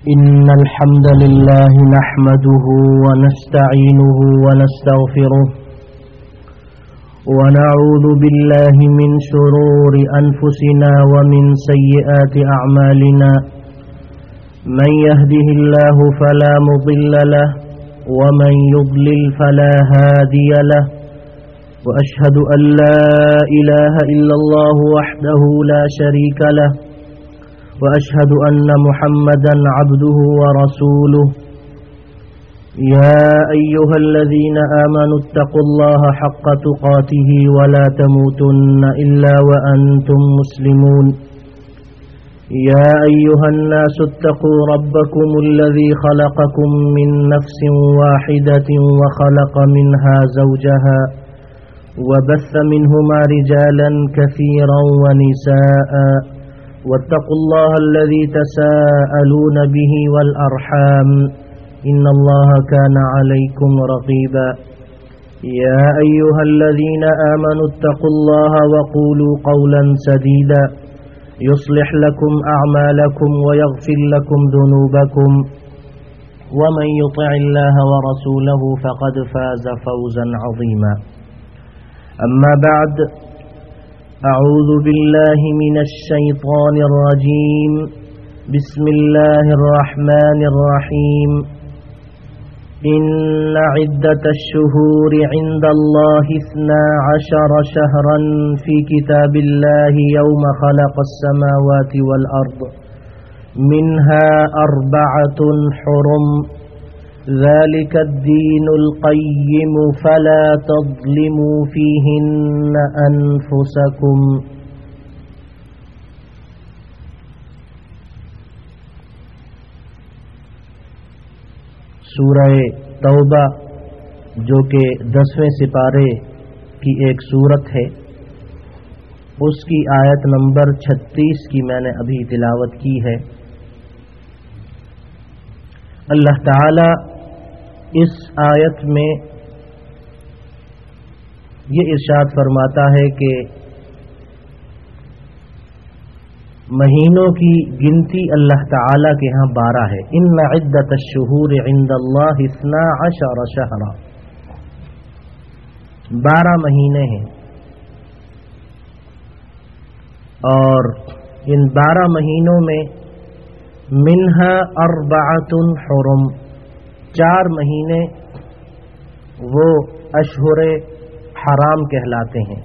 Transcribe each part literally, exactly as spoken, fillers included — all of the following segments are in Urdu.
إن الحمد لله نحمده ونستعينه ونستغفره ونعوذ بالله من شرور أنفسنا ومن سيئات أعمالنا من يهده الله فلا مضل له ومن يضلل فلا هادي له وأشهد أن لا إله إلا الله وحده لا شريك له وأشهد أن محمدا عبده ورسوله يا أيها الذين آمنوا اتقوا الله حق تقاته ولا تموتن إلا وأنتم مسلمون يا أيها الناس اتقوا ربكم الذي خلقكم من نفس واحدة وخلق منها زوجها وبث منهما رجالا كثيرا ونساء واتقوا الله الذي تساءلون به والأرحام إن الله كان عليكم رقيبا يا أيها الذين آمنوا اتقوا الله وقولوا قولا سديدا يصلح لكم أعمالكم ويغفر لكم ذنوبكم ومن يطع الله ورسوله فقد فاز فوزا عظيما أما بعد أعوذ بالله من الشيطان الرجيم بسم الله الرحمن الرحيم إن عدة الشهور عند الله اثنا عشر شهرا في كتاب الله يوم خلق السماوات والأرض منها أربعة حرم ذلك الدين القيم فلا تظلموا فيهن أنفسكم سورہ توبہ جو کہ دسویں سپارے کی ایک سورت ہے، اس کی آیت نمبر چھتیس کی میں نے ابھی تلاوت کی ہے۔ اللہ تعالی اس آیت میں یہ ارشاد فرماتا ہے کہ مہینوں کی گنتی اللہ تعالی کے ہاں بارہ ہے۔ ان عدت الشہور عند اللہ اثنا عشر شہرا، بارہ مہینے ہیں، اور ان بارہ مہینوں میں منہا اربعۃ حرم، چار مہینے وہ اشہر حرام کہلاتے ہیں،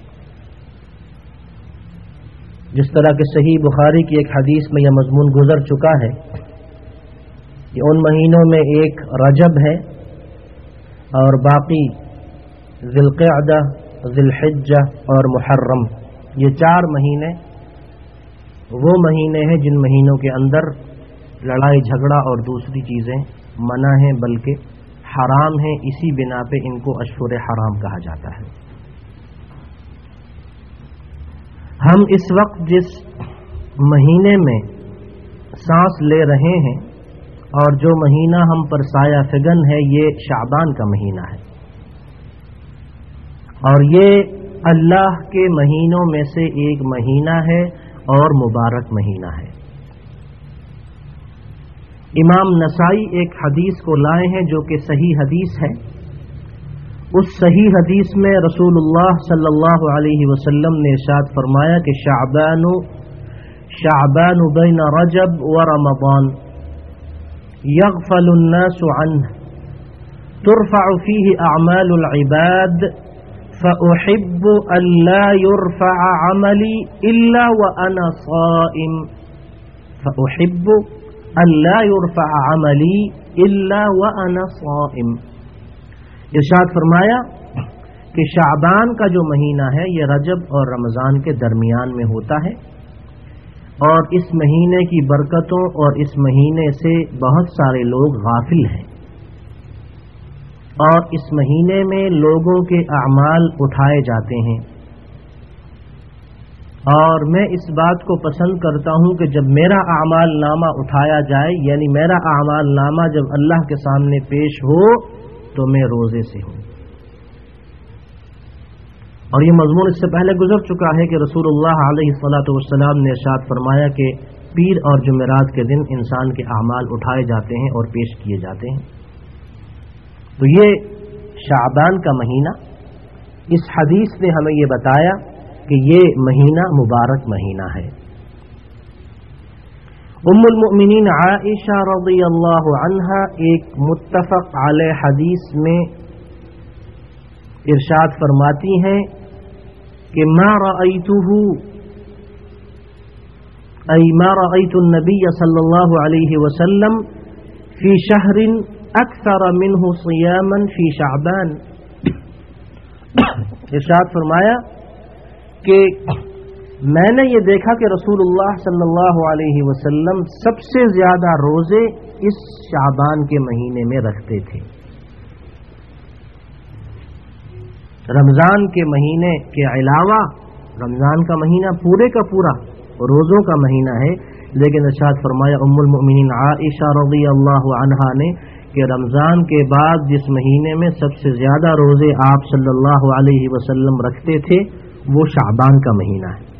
جس طرح کہ صحیح بخاری کی ایک حدیث میں یہ مضمون گزر چکا ہے کہ ان مہینوں میں ایک رجب ہے اور باقی ذی القعدہ، ذی الحجہ اور محرم، یہ چار مہینے وہ مہینے ہیں جن مہینوں کے اندر لڑائی جھگڑا اور دوسری چیزیں منع ہیں، بلکہ حرام ہیں، اسی بنا پہ ان کو اشہر حرام کہا جاتا ہے۔ ہم اس وقت جس مہینے میں سانس لے رہے ہیں اور جو مہینہ ہم پر سایہ فگن ہے، یہ شعبان کا مہینہ ہے، اور یہ اللہ کے مہینوں میں سے ایک مہینہ ہے اور مبارک مہینہ ہے۔ امام نسائی ایک حدیث کو لائے ہیں جو کہ صحیح حدیث ہے۔ اس صحیح حدیث میں رسول اللہ صلی اللہ علیہ وسلم نے ارشاد فرمایا کہ شعبان شعبان بین رجب و رمضان یغفل الناس عنہ ترفع فیہ اعمال العباد فأحب أن لا يرفع عملي إلا وأنا صائم فأحب أن لا يرفع عملي إلا وأنا صائم۔ ارشاد فرمایا کہ شعبان کا جو مہینہ ہے یہ رجب اور رمضان کے درمیان میں ہوتا ہے، اور اس مہینے کی برکتوں اور اس مہینے سے بہت سارے لوگ غافل ہیں، اور اس مہینے میں لوگوں کے اعمال اٹھائے جاتے ہیں۔ اور میں اس بات کو پسند کرتا ہوں کہ جب میرا اعمال نامہ اٹھایا جائے، یعنی میرا اعمال نامہ جب اللہ کے سامنے پیش ہو تو میں روزے سے ہوں۔ اور یہ مضمون اس سے پہلے گزر چکا ہے کہ رسول اللہ علیہ الصلاۃ والسلام نے ارشاد فرمایا کہ پیر اور جمعرات کے دن انسان کے اعمال اٹھائے جاتے ہیں اور پیش کیے جاتے ہیں۔ تو یہ شعبان کا مہینہ، اس حدیث نے ہمیں یہ بتایا کہ یہ مہینہ مبارک مہینہ ہے۔ ام المؤمنین عائشہ رضی اللہ عنہا ایک متفق علیہ حدیث میں ارشاد فرماتی ہیں کہ ما رأیتہ ای ما رأیت النبی صلی اللہ علیہ وسلم فی شہر اکثر منہ صیاما فی شعبان۔ ارشاد فرمایا کہ میں نے یہ دیکھا کہ رسول اللہ صلی اللہ علیہ وسلم سب سے زیادہ روزے اس شعبان کے مہینے میں رکھتے تھے۔ رمضان کے مہینے کے علاوہ رمضان کا مہینہ پورے کا پورا روزوں کا مہینہ ہے، لیکن ارشاد فرمایا ام المؤمنین عائشہ رضی اللہ عنہا نے کہ رمضان کے بعد جس مہینے میں سب سے زیادہ روزے آپ صلی اللہ علیہ وسلم رکھتے تھے وہ شعبان کا مہینہ ہے۔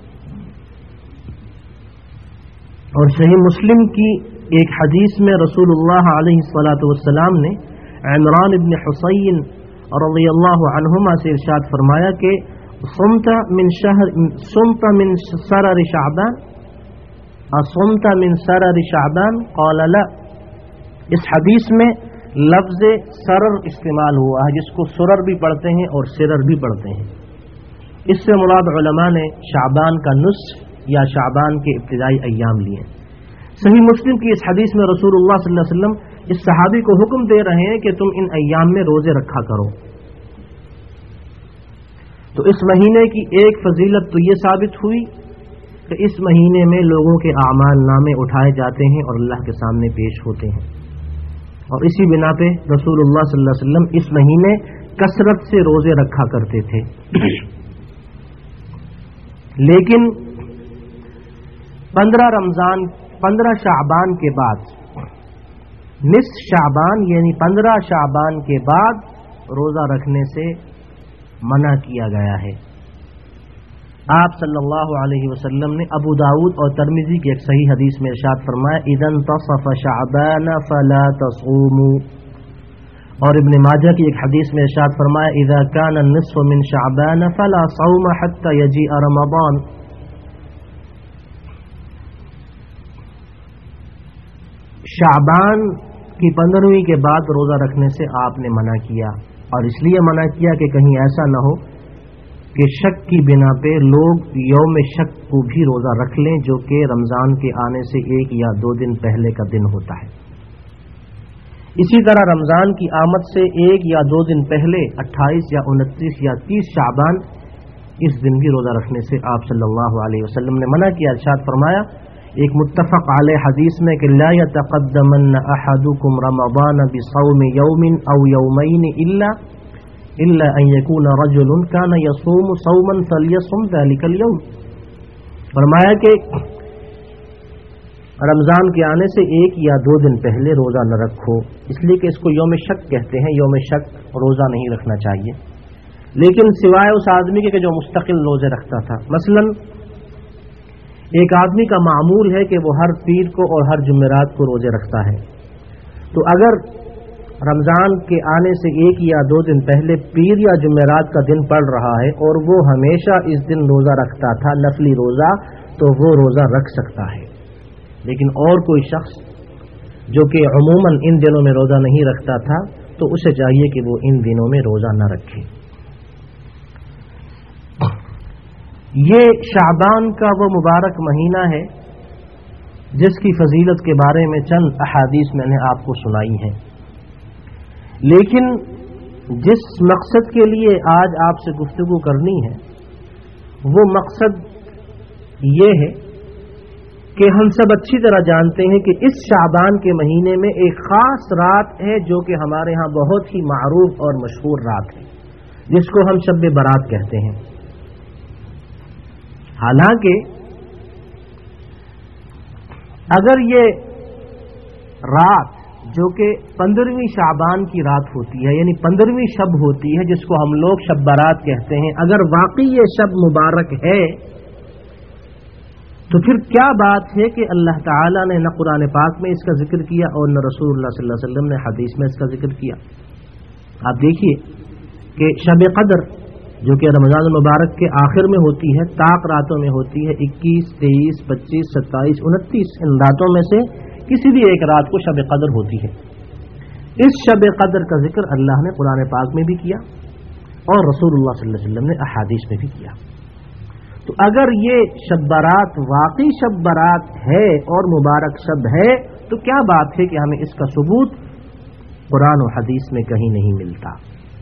اور صحیح مسلم کی ایک حدیث میں رسول اللہ علیہ الصلاۃ والسلام نے عمران ابن حسین رضی اللہ عنہما سے ارشاد فرمایا کہ صمت من شہر صمت من سرر شعبان اصمت من سرر شعبان قال لا۔ اس حدیث میں لفظ سرر استعمال ہوا ہے، جس کو سرر بھی پڑھتے ہیں اور سرر بھی پڑھتے ہیں۔ اس سے مراد علماء نے شعبان کا نصف یا شعبان کے ابتدائی ایام لیے۔ صحیح مسلم کی اس حدیث میں رسول اللہ صلی اللہ علیہ وسلم اس صحابی کو حکم دے رہے ہیں کہ تم ان ایام میں روزے رکھا کرو۔ تو اس مہینے کی ایک فضیلت تو یہ ثابت ہوئی کہ اس مہینے میں لوگوں کے اعمال نامے اٹھائے جاتے ہیں اور اللہ کے سامنے پیش ہوتے ہیں، اور اسی بنا پہ رسول اللہ صلی اللہ علیہ وسلم اس مہینے کثرت سے روزے رکھا کرتے تھے۔ لیکن پندرہ رمضان پندرہ شعبان کے بعد، نصف شعبان یعنی پندرہ شعبان کے بعد روزہ رکھنے سے منع کیا گیا ہے۔ آپ صلی اللہ علیہ وسلم نے ابو داؤد اور ترمذی کی ایک صحیح حدیث میں ارشاد فرمایا اذا انتصف شعبان فلا تصوموا، اور ابن ماجہ کی ایک حدیث میں ارشاد فرمایا اذا كان النصف من شعبان فلا صوم حتى يجيء رمضان۔ شعبان کی پندرہویں کے بعد روزہ رکھنے سے آپ نے منع کیا، اور اس لیے منع کیا کہ کہیں ایسا نہ ہو کہ شک کی بنا پہ لوگ یوم شک کو بھی روزہ رکھ لیں، جو کہ رمضان کے آنے سے ایک یا دو دن پہلے کا دن ہوتا ہے۔ اسی طرح رمضان کی آمد سے ایک یا دو دن پہلے اٹھائیس یا انتیس یا تیس شعبان، اس دن بھی روزہ رکھنے سے آپ صلی اللہ علیہ وسلم نے منع کیا۔ ارشاد فرمایا ایک متفق علیہ حدیث میں کہ لا يتقدمن احدكم رمضان بصوم يوم او يومين الا الا ان يكون رجل كان يصوم صوما فليصم ذلك اليوم۔ فرمایا کہ رمضان کے آنے سے ایک یا دو دن پہلے روزہ نہ رکھو، اس لیے کہ اس کو یوم شک کہتے ہیں۔ یوم شک روزہ نہیں رکھنا چاہیے، لیکن سوائے اس آدمی کے جو مستقل روزے رکھتا تھا۔ مثلا ایک آدمی کا معمول ہے کہ وہ ہر پیر کو اور ہر جمعرات کو روزے رکھتا ہے، تو اگر رمضان کے آنے سے ایک یا دو دن پہلے پیر یا جمعرات کا دن پڑ رہا ہے اور وہ ہمیشہ اس دن روزہ رکھتا تھا، نفلی روزہ، تو وہ روزہ رکھ سکتا ہے۔ لیکن اور کوئی شخص جو کہ عموماً ان دنوں میں روزہ نہیں رکھتا تھا، تو اسے چاہیے کہ وہ ان دنوں میں روزہ نہ رکھے۔ یہ شعبان کا وہ مبارک مہینہ ہے جس کی فضیلت کے بارے میں چند احادیث میں نے آپ کو سنائی ہیں، لیکن جس مقصد کے لیے آج آپ سے گفتگو کرنی ہے وہ مقصد یہ ہے کہ ہم سب اچھی طرح جانتے ہیں کہ اس شعبان کے مہینے میں ایک خاص رات ہے جو کہ ہمارے ہاں بہت ہی معروف اور مشہور رات ہے، جس کو ہم شب برات کہتے ہیں۔ حالانکہ اگر یہ رات جو کہ پندرہویں شعبان کی رات ہوتی ہے، یعنی پندرہویں شب ہوتی ہے جس کو ہم لوگ شب برات کہتے ہیں، اگر واقعی یہ شب مبارک ہے تو پھر کیا بات ہے کہ اللہ تعالیٰ نے نہ قرآن پاک میں اس کا ذکر کیا اور نہ رسول اللہ صلی اللہ علیہ وسلم نے حدیث میں اس کا ذکر کیا؟ آپ دیکھیے کہ شب قدر جو کہ رمضان المبارک کے آخر میں ہوتی ہے، طاق راتوں میں ہوتی ہے، اکیس، تیئیس، پچیس، ستائیس، انتیس، ان راتوں میں سے کسی بھی ایک رات کو شب قدر ہوتی ہے۔ اس شب قدر کا ذکر اللہ نے قرآن پاک میں بھی کیا اور رسول اللہ صلی اللہ علیہ وسلم نے احادیث میں بھی کیا۔ تو اگر یہ شب برات واقعی شب برات ہے اور مبارک شب ہے تو کیا بات ہے کہ ہمیں اس کا ثبوت قرآن و حدیث میں کہیں نہیں ملتا۔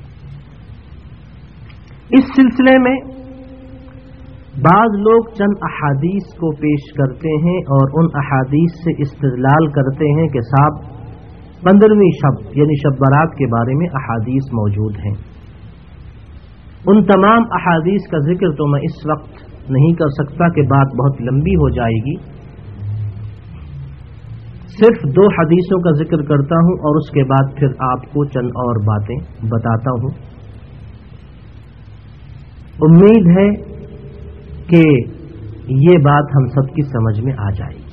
اس سلسلے میں بعض لوگ چند احادیث کو پیش کرتے ہیں اور ان احادیث سے استدلال کرتے ہیں کہ صاحب پندرہویں شب یعنی شب برات کے بارے میں احادیث موجود ہیں۔ ان تمام احادیث کا ذکر تو میں اس وقت نہیں کر سکتا کہ بات بہت لمبی ہو جائے گی، صرف دو حدیثوں کا ذکر کرتا ہوں اور اس کے بعد پھر آپ کو چند اور باتیں بتاتا ہوں۔ امید ہے کہ یہ بات ہم سب کی سمجھ میں آ جائے گی۔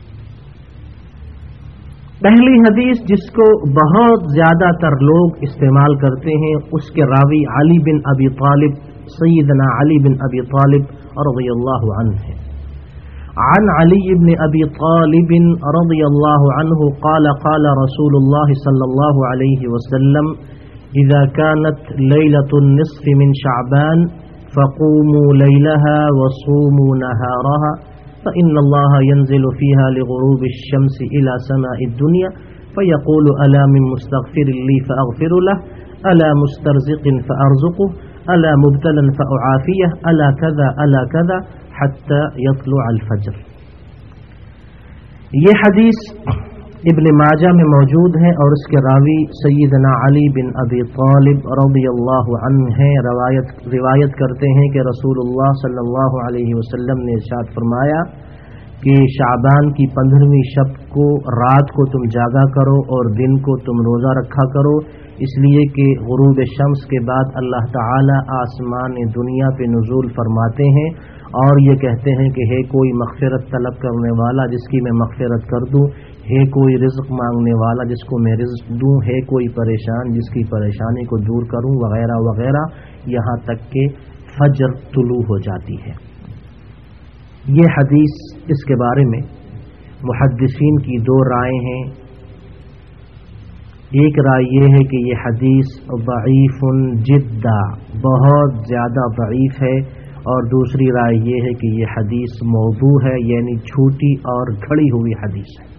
پہلی حدیث جس کو بہت زیادہ تر لوگ استعمال کرتے ہیں، اس کے راوی علی بن ابی طالب، سیدنا علی بن ابی طالب رضی اللہ عنہ ہے۔ عن علی بن ابی طالب رضی اللہ عنہ قال قال رسول اللہ صلی اللہ علیہ وسلم اذا كانت ليلة النصف من شعبان فقوموا ليلها وصوموا نهارها فإن الله ينزل فيها لغروب الشمس إلى سماء الدنيا فيقول ألا من مستغفر لي فأغفر له ألا مسترزق فأرزقه ألا مبتلا فأعافيه ألا كذا ألا كذا حتى يطلع الفجر۔ یہ حدیث ابن ماجہ میں موجود ہے اور اس کے راوی سیدنا علی بن ابی طالب رضی اللہ عنہ ہیں۔ روایت روایت کرتے ہیں کہ رسول اللہ صلی اللہ علیہ وسلم نے ارشاد فرمایا کہ شعبان کی پندرہویں شب کو رات کو تم جاگا کرو اور دن کو تم روزہ رکھا کرو، اس لیے کہ غروب شمس کے بعد اللہ تعالی آسمان دنیا پہ نزول فرماتے ہیں اور یہ کہتے ہیں کہ ہے کوئی مغفرت طلب کرنے والا جس کی میں مغفرت کر دوں، ہے کوئی رزق مانگنے والا جس کو میں رزق دوں، ہے کوئی پریشان جس کی پریشانی کو دور کروں، وغیرہ وغیرہ، یہاں تک کہ فجر طلوع ہو جاتی ہے۔ یہ حدیث اس کے بارے میں محدثین کی دو رائے ہیں۔ ایک رائے یہ ہے کہ یہ حدیث ضعیف جدا، بہت زیادہ ضعیف ہے، اور دوسری رائے یہ ہے کہ یہ حدیث موضوع ہے، یعنی جھوٹی اور گھڑی ہوئی حدیث ہے۔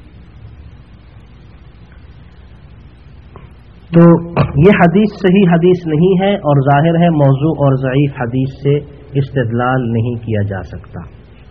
تو یہ حدیث صحیح حدیث نہیں ہے اور ظاہر ہے موضوع اور ضعیف حدیث سے استدلال نہیں کیا جا سکتا۔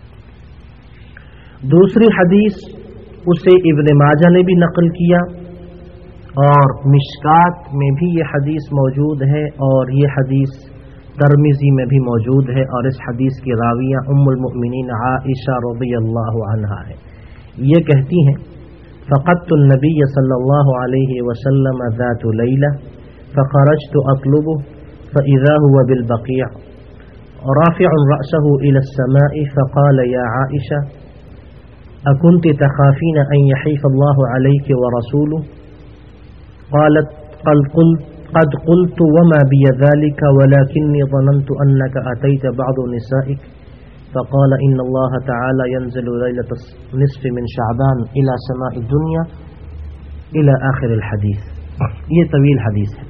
دوسری حدیث اسے ابن ماجہ نے بھی نقل کیا اور مشکات میں بھی یہ حدیث موجود ہے اور یہ حدیث ترمذی میں بھی موجود ہے، اور اس حدیث کی راویہ ام المؤمنین عائشہ رضی اللہ عنہا ہے۔ یہ کہتی ہیں فقدت النبی صلی اللہ علیہ وسلم ذات لیلہ فخرجت اطلبه فاذا هو بالبقيع رافع رأسه الى السماء فقال يا عائشة اكنت تخافين ان يحيف الله عليك ورسوله قالت قد قلت قد قلت وما بي ذلك ولكني ظننت أنك أتيت بعض نسائك فقال إن الله تعالى ينزل ليلة النصف من شعبان إلى سماء الدنيا إلى آخر الحديث۔ یہ طویل حدیث ہے۔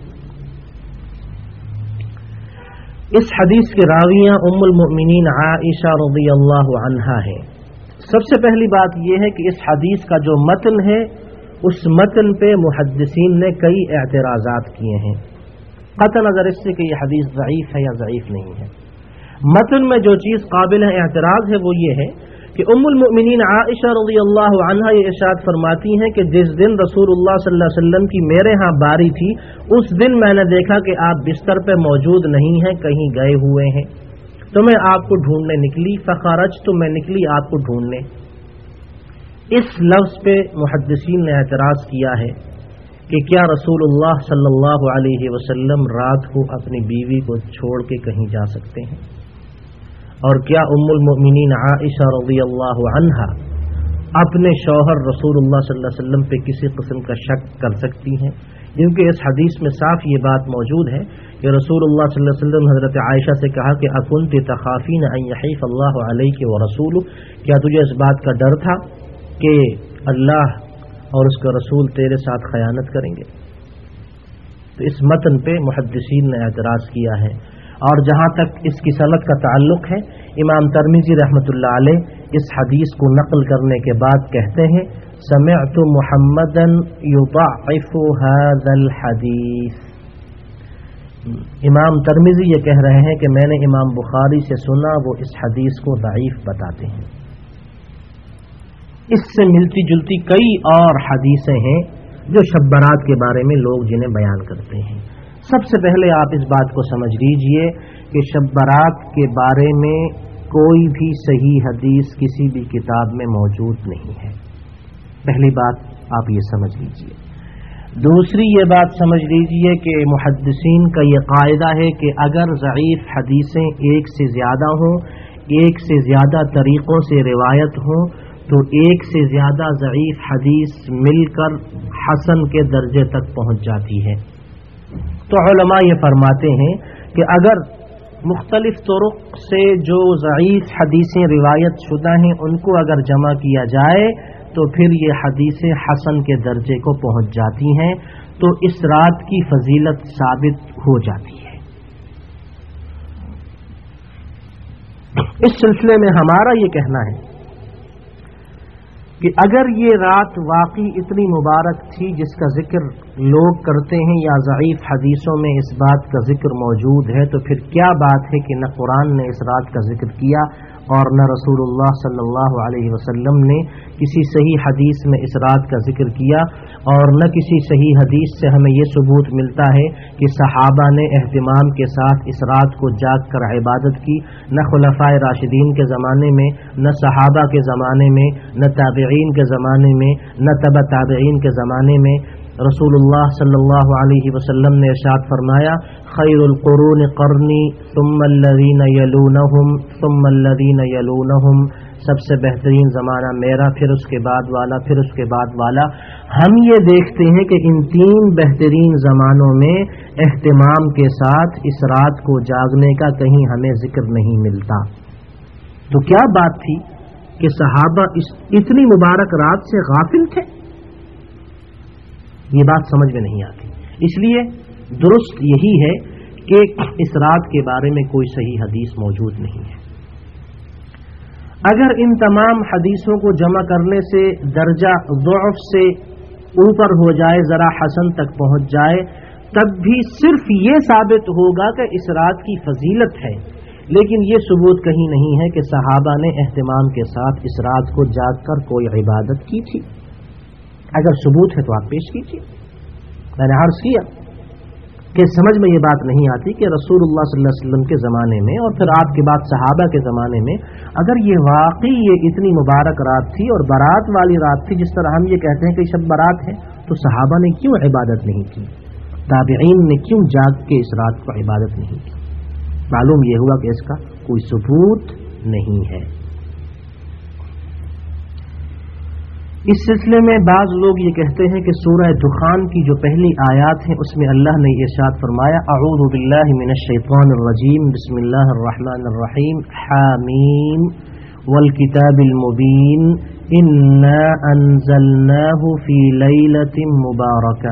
اس حدیث کے راویاں ام المؤمنین عائشہ رضی اللہ عنہا ہے۔ سب سے پہلی بات یہ ہے کہ اس حدیث کا جو متن ہے اس متن پہ محدثین نے کئی اعتراضات کیے ہیں، قطع نظر اس سے کہ یہ حدیث ضعیف ہے یا ضعیف نہیں ہے۔ متن میں جو چیز قابل اعتراض ہے وہ یہ ہے کہ ام المؤمنین عائشہ رضی اللہ عنہا یہ ارشاد فرماتی ہیں کہ جس دن رسول اللہ صلی اللہ علیہ وسلم کی میرے ہاں باری تھی اس دن میں نے دیکھا کہ آپ بستر پہ موجود نہیں ہیں، کہیں گئے ہوئے ہیں، تو میں آپ کو ڈھونڈنے نکلی، فخرج تو میں نکلی آپ کو ڈھونڈنے۔ اس لفظ پہ محدثین نے اعتراض کیا ہے کہ کیا رسول اللہ صلی اللہ علیہ وسلم رات کو اپنی بیوی کو چھوڑ کے کہیں جا سکتے ہیں؟ اور کیا उम्मुल मोमिनीन आइशा रज़ियल्लाहु अन्हा अपने शौहर रसूलुल्लाह सल्लल्लाहु अलैहि वसल्लम पे किसी किस्म का शक कर सकती हैं? क्योंकि इस हदीस में साफ ये बात मौजूद है कि रसूलुल्लाह सल्लल्लाहु अलैहि वसल्लम हज़रत आयशा से कहा कि अकुन्ति तखाफीन अन यहीफ़ अल्लाहु अलैकि व रसूलु, क्या तुझे इस बात का डर था कि अल्लाह और उसका रसूल तेरे साथ खयानत करेंगे? तो इस मतन पे मुहद्दिसीन ने एतराज़ किया है। और जहाँ तक इसकी सनद का ताल्लुक है, इमाम तिर्मिज़ी रहमतुल्लाह अलैह इस हदीस को नकल करने के बाद कहते हैं समिअतु मुहम्मदन युदअइफु हाज़ल हदीस। इमाम तिर्मिज़ी ये कह रहे हैं कि मैंने इमाम बुखारी से सुना, वो इस हदीस को दईफ बताते हैं। इससे मिलती जुलती कई और हदीसें हैं जो शब बारात के बारे में लोग जिन्हें बयान करते हैं। सबसे पहले आप इस बात को समझ लीजिए कि शब बारात के बारे में कोई भी सही हदीस किसी भी किताब में मौजूद नहीं है। पहली बात आप ये समझ लीजिए। दूसरी ये बात समझ लीजिए कि मुहद्दिसीन का ये कायदा है कि अगर ज़ईफ़ हदीसें एक से ज़्यादा हों, एक से ज़्यादा तरीक़ों से रिवायत हों, तो एक से ज़्यादा ज़ईफ़ हदीस मिलकर हसन के दर्जे तक पहुँच जाती है। तो उलमा ये फरमाते हैं कि अगर मुख्तलिफ तुरुक से जो ज़ईफ़ हदीसें रिवायत शुदा हैं उनको अगर जमा किया जाए तो फिर ये हदीसें हसन के दर्जे को पहुँच जाती हैं, तो इस रात की फजीलत साबित हो जाती है। इस सिलसिले में हमारा ये कहना है कि अगर ये रात वाकई इतनी मुबारक थी जिसका जिक्र लोग करते हैं या ज़ईफ़ हदीसों में इस बात का जिक्र मौजूद है, तो फिर क्या बात है कि न कुरान ने इस रात का जिक्र किया और न रसूलुल्लाह सल्लल्लाहु अलैहि वसल्लम ने किसी सही हदीस में इस रात का जिक्र किया, और न किसी सही हदीस से हमें ये सबूत मिलता है कि सहाबा ने एहतिमाम के साथ इस रात को जाग कर इबादत की, न खुलफाए राशिदीन के ज़माने में, न सहाबा के ज़माने में, न ताबिईन के ज़माने में, न तबा ताबिईन के ज़माने में। रसूलुल्लाह सल्लल्लाहु अलैहि वसल्लम ने इरशाद फरमाया खैरुल कुरून क़र्नी सुम्मा अल्लज़ीना यलूनहुम सुम्मा अल्लज़ीना यलूनहुम, सबसे बेहतरीन ज़माना मेरा, फिर उसके बाद वाला, फिर उसके बाद वाला। हम ये देखते हैं कि इन तीन बेहतरीन ज़मानों में एहतिमाम के साथ इस रात को जागने का कहीं हमें जिक्र नहीं मिलता। तो क्या बात थी कि सहाबा इस इतनी मुबारक रात से गाफिल थे? ये बात समझ में नहीं आती। इसलिए दुरुस्त यही है कि इस रात के बारे में कोई सही हदीस मौजूद नहीं है। अगर इन तमाम हदीसों को जमा करने से दर्जा ज़ुअफ़ से ऊपर हो जाए, ज़रा हसन तक पहुंच जाए, तब भी सिर्फ ये साबित होगा कि इस रात की फजीलत है, लेकिन ये सबूत कहीं नहीं है कि सहाबा ने एहतिमाम के साथ इस रात को जाग कर कोई इबादत की थी। अगर सबूत है तो आप पेश कीजिए। मैंने अर्ज़ किया कि समझ में ये बात नहीं आती कि रसूलुल्लाह सल्लल्लाहु अलैहि वसल्लम के ज़माने में और फिर आपके बाद सहाबा के ज़माने में अगर ये वाकई ये इतनी मुबारक रात थी और बारात वाली रात थी, जिस तरह हम ये कहते हैं कि शब बारात है, तो सहाबा ने क्यों इबादत नहीं की? ताबिईन ने क्यों जाग के इस रात को इबादत नहीं की? मालूम ये हुआ कि इसका कोई सबूत नहीं है। इस सिलसिले में बाज़ लोग ये कहते हैं कि सूरह दुखान की जो पहली आयात हैं उसमें अल्लाह ने इरशाद फरमाया अऊज़ु बिल्लाहि मिनश शैतानिर रजीम बिस्मिल्लाहिर रहमानिर रहीम हामीम वल किताबिल मुबीन इन्ना अंज़लनाहु फी लैलतिन मुबारका।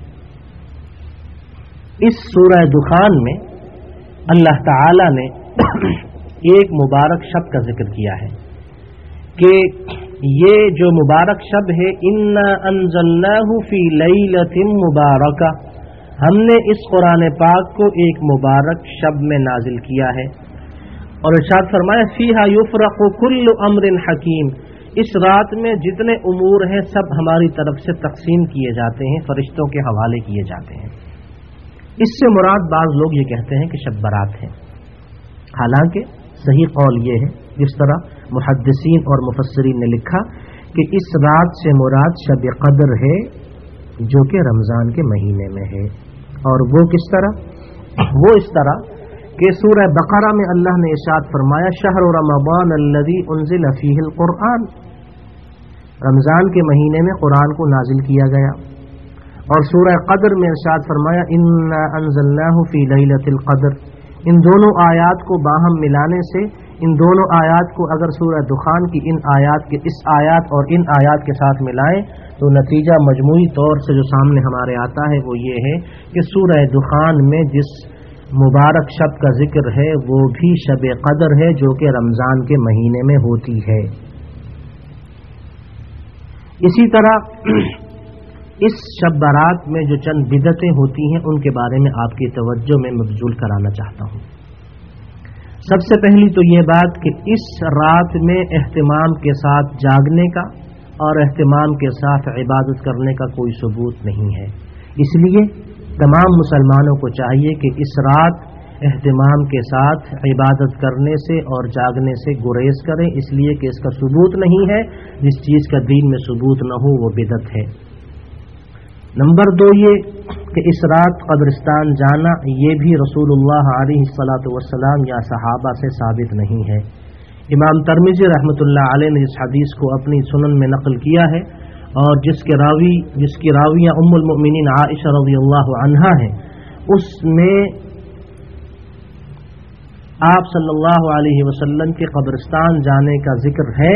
इस सूरह दुखान में अल्लाह ताला ने एक मुबारक शब का जिक्र किया है कि ये जो मुबारक शब है, इन्ना अंज़लनाहु फी लैलतिन मुबारका, हमने इस कुरान पाक को एक मुबारक शब में नाजिल किया है। और इरशाद फरमाया फीहा युफ़रक़ु कुल्लु अम्रिन हकीम, इस रात में जितने उमूर हैं सब हमारी तरफ से तक़सीम किए जाते हैं, फरिश्तों के हवाले किए जाते हैं। इससे मुराद बाज़ लोग ये कहते हैं कि शब बारात है। हालांकि सही कौल ये है, जिस तरह मुहद्दिसीन और मुफस्सिरीन ने लिखा कि इस रात से मुराद शब क़द्र है जो कि रमज़ान के महीने में है। और वो किस तरह? वो इस तरह کہ سورہ بقرہ میں اللہ نے ارشاد فرمایا شہر رمضان الذی انزل فیہ القرآن، رمضان کے مہینے میں قرآن کو نازل کیا گیا. اور سورہ قدر میں ارشاد فرمایا انا انزلناہ فی لیلۃ القدر. ان دونوں آیات کو باہم ملانے سے، ان دونوں آیات کو اگر سورہ دخان کی ان آیات کے اس آیات اور ان آیات کے ساتھ ملائیں تو نتیجہ مجموعی طور سے جو سامنے ہمارے آتا ہے وہ یہ ہے کہ سورہ دخان میں جس مبارک شب کا ذکر ہے وہ بھی شب قدر ہے جو کہ رمضان کے مہینے میں ہوتی ہے. اسی طرح اس شب برات میں جو چند بدعتیں ہوتی ہیں ان کے بارے میں آپ کی توجہ میں مبذول کرانا چاہتا ہوں. سب سے پہلی تو یہ بات کہ اس رات میں اہتمام کے ساتھ جاگنے کا اور اہتمام کے ساتھ عبادت کرنے کا کوئی ثبوت نہیں ہے. اس لیے تمام مسلمانوں کو چاہیے کہ اس رات اہتمام کے ساتھ عبادت کرنے سے اور جاگنے سے گریز کریں، اس لیے کہ اس کا ثبوت نہیں ہے. جس چیز کا دین میں ثبوت نہ ہو وہ بدعت ہے. نمبر دو یہ کہ اس رات قبرستان جانا یہ بھی رسول اللہ علیہ الصلاۃ والسلام یا صحابہ سے ثابت نہیں ہے. امام ترمذی رحمۃ اللہ علیہ نے اس حدیث کو اپنی سنن میں نقل کیا ہے اور جس کے راوی جس کی راویہ ام المؤمنین عائشہ رضی اللہ عنہا ہے، اس میں آپ صلی اللہ علیہ وسلم کے قبرستان جانے کا ذکر ہے،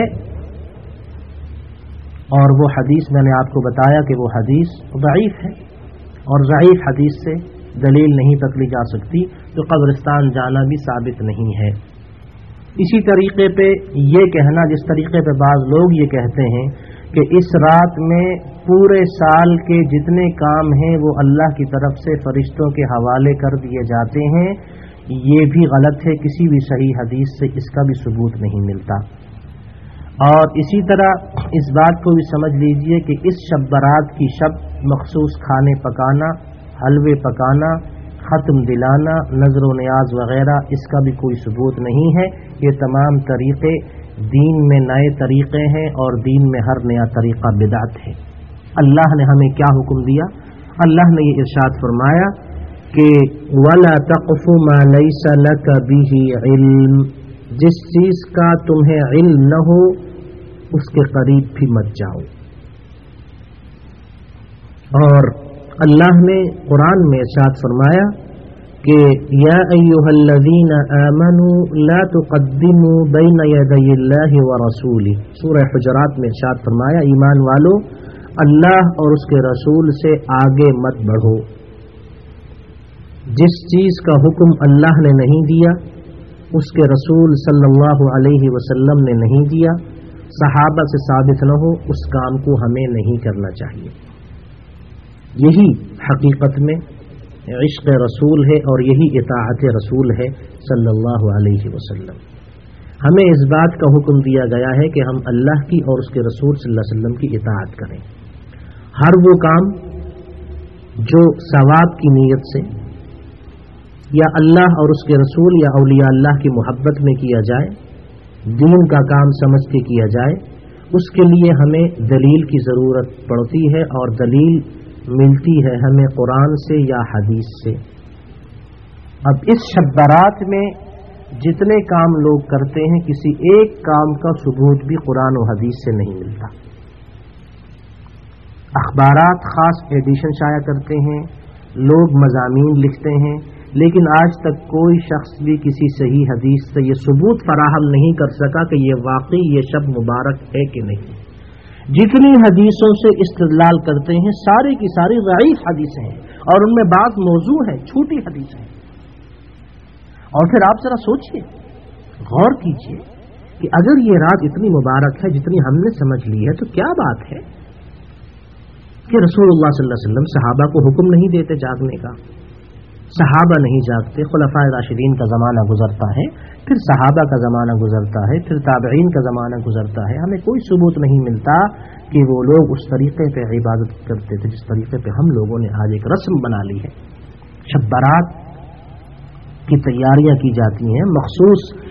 اور وہ حدیث میں نے آپ کو بتایا کہ وہ حدیث ضعیف ہے اور ضعیف حدیث سے دلیل نہیں پکڑی جا سکتی، تو قبرستان جانا بھی ثابت نہیں ہے. اسی طریقے پہ یہ کہنا، جس طریقے پہ بعض لوگ یہ کہتے ہیں کہ اس رات میں پورے سال کے جتنے کام ہیں وہ اللہ کی طرف سے فرشتوں کے حوالے کر دیے جاتے ہیں، یہ بھی غلط ہے. کسی بھی صحیح حدیث سے اس کا بھی ثبوت نہیں ملتا. اور اسی طرح اس بات کو بھی سمجھ لیجئے کہ اس شب برات کی شب مخصوص کھانے پکانا، حلوے پکانا، ختم دلانا، نظر و نیاز وغیرہ اس کا بھی کوئی ثبوت نہیں ہے. یہ تمام طریقے دین میں نئے طریقے ہیں اور دین میں ہر نیا طریقہ بدعت ہے. اللہ نے ہمیں کیا حکم دیا؟ اللہ نے یہ ارشاد فرمایا کہ وَلَا تَقْفُ مَا لَيْسَ لَكَ بِهِ عِلْمٌ، جس چیز کا تمہیں علم نہ ہو اس کے قریب بھی مت جاؤ. اور اللہ نے قرآن میں ارشاد فرمایا کہ یا ایھا الذین آمنوا لا تقدموا بین یدی اللہ ورسولہ، سورہ حجرات میں ارشاد فرمایا ایمان والو اللہ اور اس کے رسول سے آگے مت بڑھو. جس چیز کا حکم اللہ نے نہیں دیا، اس کے رسول صلی اللہ علیہ وسلم نے نہیں دیا، صحابہ سے ثابت نہ ہو، اس کام کو ہمیں نہیں کرنا چاہیے. یہی حقیقت میں عشق رسول ہے اور یہی اطاعت رسول ہے صلی اللہ علیہ وسلم. ہمیں اس بات کا حکم دیا گیا ہے کہ ہم اللہ کی اور اس کے رسول صلی اللہ علیہ وسلم کی اطاعت کریں. ہر وہ کام جو ثواب کی نیت سے یا اللہ اور اس کے رسول یا اولیاء اللہ کی محبت میں کیا جائے، دین کا کام سمجھ کے کیا جائے، اس کے لیے ہمیں دلیل کی ضرورت پڑتی ہے، اور دلیل ملتی ہے ہمیں قرآن سے یا حدیث سے. اب اس شب برات میں جتنے کام لوگ کرتے ہیں کسی ایک کام کا ثبوت بھی قرآن و حدیث سے نہیں ملتا. اخبارات خاص ایڈیشن شائع کرتے ہیں، لوگ مضامین لکھتے ہیں، لیکن آج تک کوئی شخص بھی کسی صحیح حدیث سے یہ ثبوت فراہم نہیں کر سکا کہ یہ واقعی یہ شب مبارک ہے کہ نہیں. جتنی حدیثوں سے استدلال کرتے ہیں ساری کی ساری ضعیف حدیثیں ہیں، اور ان میں بعض موضوع ہیں، چھوٹی حدیثیں ہیں. اور پھر آپ ذرا سوچئے، غور کیجئے کہ اگر یہ رات اتنی مبارک ہے جتنی ہم نے سمجھ لی ہے، تو کیا بات ہے کہ رسول اللہ صلی اللہ علیہ وسلم صحابہ کو حکم نہیں دیتے جاگنے کا. صحابہ نہیں جاگتے، خلفائے راشدین کا زمانہ گزرتا ہے، پھر صحابہ کا زمانہ گزرتا ہے، پھر تابعین کا زمانہ گزرتا ہے. ہمیں کوئی ثبوت نہیں ملتا کہ وہ لوگ اس طریقے پہ عبادت کرتے تھے جس طریقے پہ ہم لوگوں نے آج ایک رسم بنا لی ہے. شب برات کی تیاریاں کی جاتی ہیں، مخصوص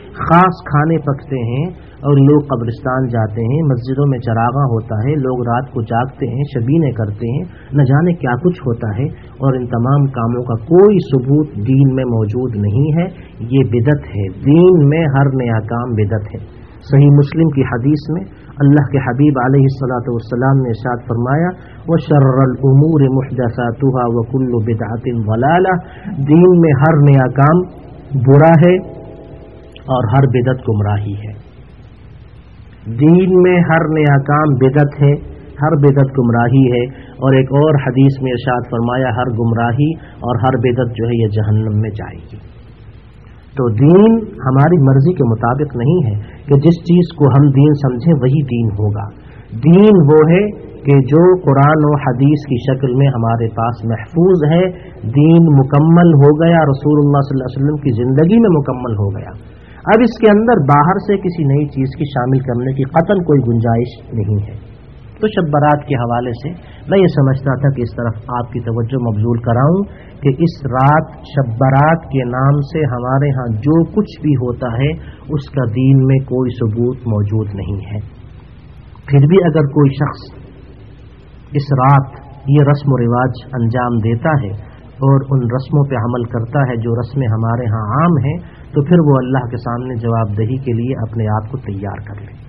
خاص کھانے پکتے ہیں اور لوگ قبرستان جاتے ہیں، مسجدوں میں چراغاں ہوتا ہے، لوگ رات کو جاگتے ہیں، شبینے کرتے ہیں، نہ جانے کیا کچھ ہوتا ہے، اور ان تمام کاموں کا کوئی ثبوت دین میں موجود نہیں ہے، یہ بدعت ہے۔ دین میں ہر نیا کام بدعت ہے۔ صحیح مسلم کی حدیث میں اللہ کے حبیب علیہ الصلاۃ والسلام نے ارشاد فرمایا وَشَرَّ الْأُمُورِ مُحْدَثَاتُهَا وَكُلُّ بِدْعَةٍ ضَلَالَةٍ، دین میں ہر نیا کام برا ہے اور ہر بدعت گمراہی ہے۔ دین میں ہر نیا کام بدعت ہے، ہر بدعت گمراہی ہے، اور ایک اور حدیث میں ارشاد فرمایا ہر گمراہی اور ہر بدعت جو ہے یہ جہنم میں جائے گی۔ تو دین ہماری مرضی کے مطابق نہیں ہے کہ جس چیز کو ہم دین سمجھیں وہی دین ہوگا۔ دین وہ ہے کہ جو قرآن و حدیث کی شکل میں ہمارے پاس محفوظ ہے، دین مکمل ہو گیا، رسول اللہ صلی اللہ علیہ وسلم کی زندگی میں مکمل ہو گیا۔ اب اس کے اندر باہر سے کسی نئی چیز کی شامل کرنے کی قطعاً کوئی گنجائش نہیں ہے۔ تو شب برات کے حوالے سے میں یہ سمجھتا تھا کہ اس طرف آپ کی توجہ مبذول کراؤں کہ اس رات شب برات کے نام سے ہمارے ہاں جو کچھ بھی ہوتا ہے اس کا دین میں کوئی ثبوت موجود نہیں ہے۔ پھر بھی اگر کوئی شخص اس رات یہ رسم و رواج انجام دیتا ہے اور ان رسموں پہ عمل کرتا ہے جو رسمیں ہمارے ہاں عام ہیں، تو پھر وہ اللہ کے سامنے جواب دہی کے لیے اپنے آپ کو تیار کر لے۔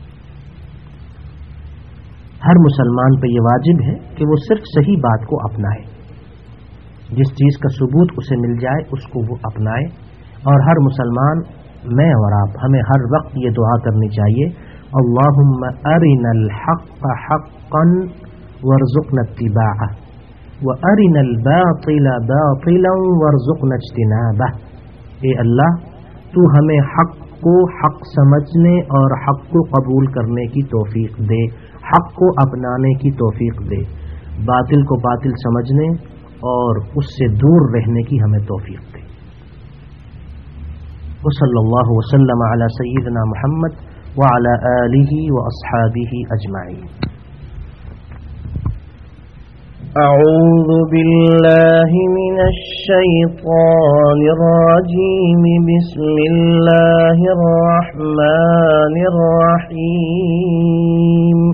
ہر مسلمان پہ یہ واجب ہے کہ وہ صرف صحیح بات کو اپنائے، جس چیز کا ثبوت اسے مل جائے اس کو وہ اپنائے، اور ہر مسلمان، میں اور آپ، ہمیں ہر وقت یہ دعا کرنی چاہیے اللہم ارنا الحق حقا وارزقنا اتباعہ وارنا الباطل باطلا وارزقنا اجتنابہ۔ اے اللہ، تو ہمیں حق کو حق سمجھنے اور حق کو قبول کرنے کی توفیق دے، حق کو اپنانے کی توفیق دے، باطل کو باطل سمجھنے اور اس سے دور رہنے کی ہمیں توفیق دے۔ وصلی اللہ وسلم علی سیدنا محمد وعلی آلہ واصحابہ اجمعین۔ اعوذ باللہ من الشیطان الرجیم، بسم اللہ الرحمن الرحیم۔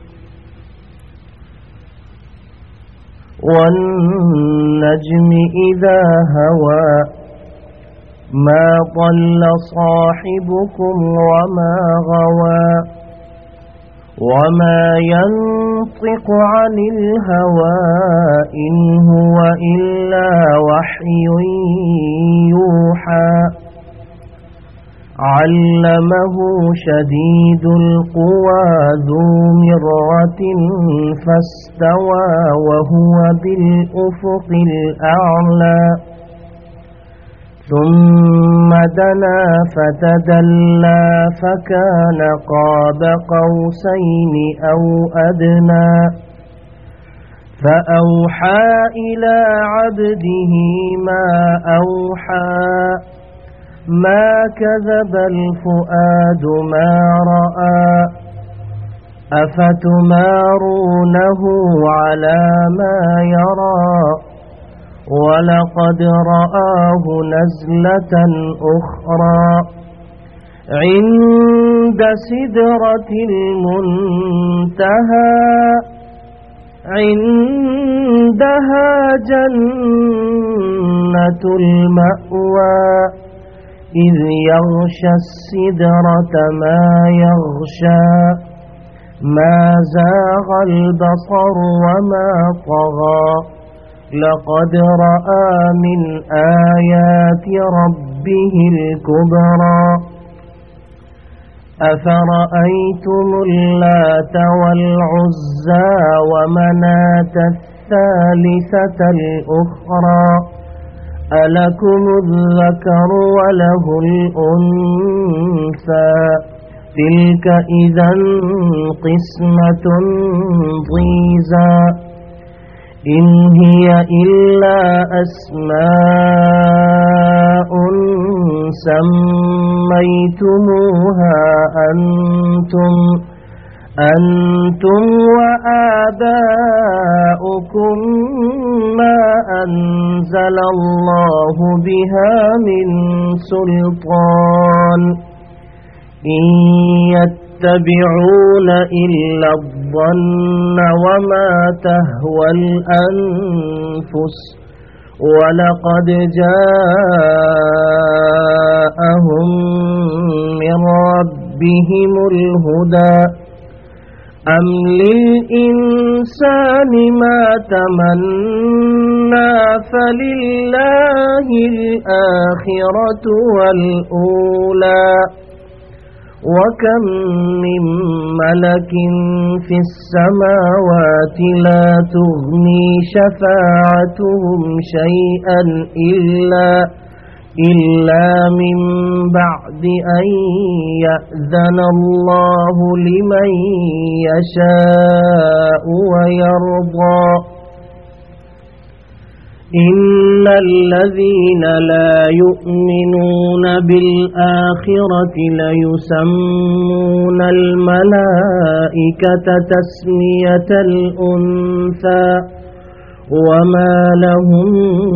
والنجم اذا هوى ما ضل صاحبكم وما غوى وما ينطق عن الهوى إن هو إلا وحي يوحى علمه شديد القوى ذو مرة فاستوى وهو بالأفق الأعلى ثم دنا فتدلى فكان قاب قوسين أو أدنى فأوحى إلى عبده ما أوحى ما كذب الفؤاد ما رأى أفتمارونه على ما يرى ولقد رآه نزلة أخرى عند سدرة المنتهى عندها جنة المأوى إذ يغشى السدرة ما يغشى ما زاغ البصر وما طغى لقد رأى من آيات ربه الكبرى أفرأيتم اللات والعزى ومناة الثالثة الأخرى ألكم الذكر وله الأنثى تلك إذا قسمة ضيزى إن هي إلا أسماء سميتموها أنتم أنتم وآباؤكم ما أنزل الله بها من سلطان إن يتبعون إلا الظن وما تهوى الأنفس وَلَقَدْ جَاءَهُمْ مِنْ رَبِّهِمُ الْهُدَى أَمْ لِلْإِنسَانِ مَا تَمَنَّى فَلِلَّهِ الْآخِرَةُ وَالْأُولَى وَكَمْ مِنْ مَلَكٍ فِي السَّمَاوَاتِ لَا تُغْنِي شَفَاعَتُهُمْ شَيْئًا إِلَّا إِلَّا مِنْ بَعْدِ أَنْ يَأْذَنَ اللَّهُ لِمَنْ يَشَاءُ وَيَرْضَى إِنَّ الَّذِينَ لَا يُؤْمِنُونَ بِالْآخِرَةِ لَيُسَمُّونَ الْمَلَائِكَةَ تَسْمِيَةَ الْأُنثَى وَمَا لَهُمْ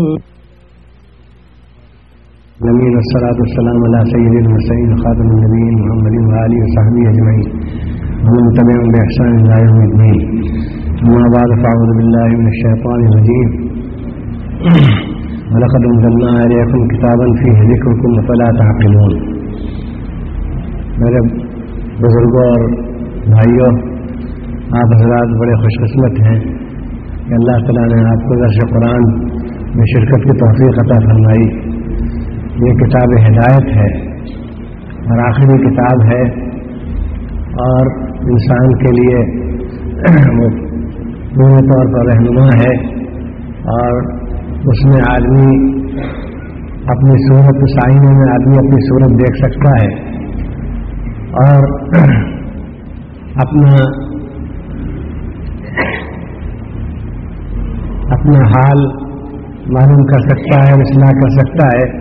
نبينا والصلاة والسلام على سيد المرسلين خاتم النبيين محمد وآله وصحبه أجمعين ومن تبعهم بإحسان إلى يوم الدين. أما بعد فأعوذ بالله من الشيطان الرجيم. وَلَقَدْ أَنزَلْنَا إِلَيْكُمْ كِتَابًا فِيهِ ذِكْرُكُمْ أَفَلَا تَعْقِلُونَ. میرے بزرگوں اور بھائیوں، آپ حضرات بڑے خوش قسمت ہیں کہ اللہ تعالیٰ نے آپ کو درس قرآن میں شرکت کی توفیق عطا فرمائی. یہ کتاب ہدایت ہے اور آخری کتاب ہے اور انسان کے لیے پورے طور پر رہنما ہے اور اس میں آدمی اپنی صورت آئینے میں آدمی اپنی صورت دیکھ سکتا ہے اور اپنا اپنا حال معلوم کر سکتا ہے اور اصلاح کر سکتا ہے.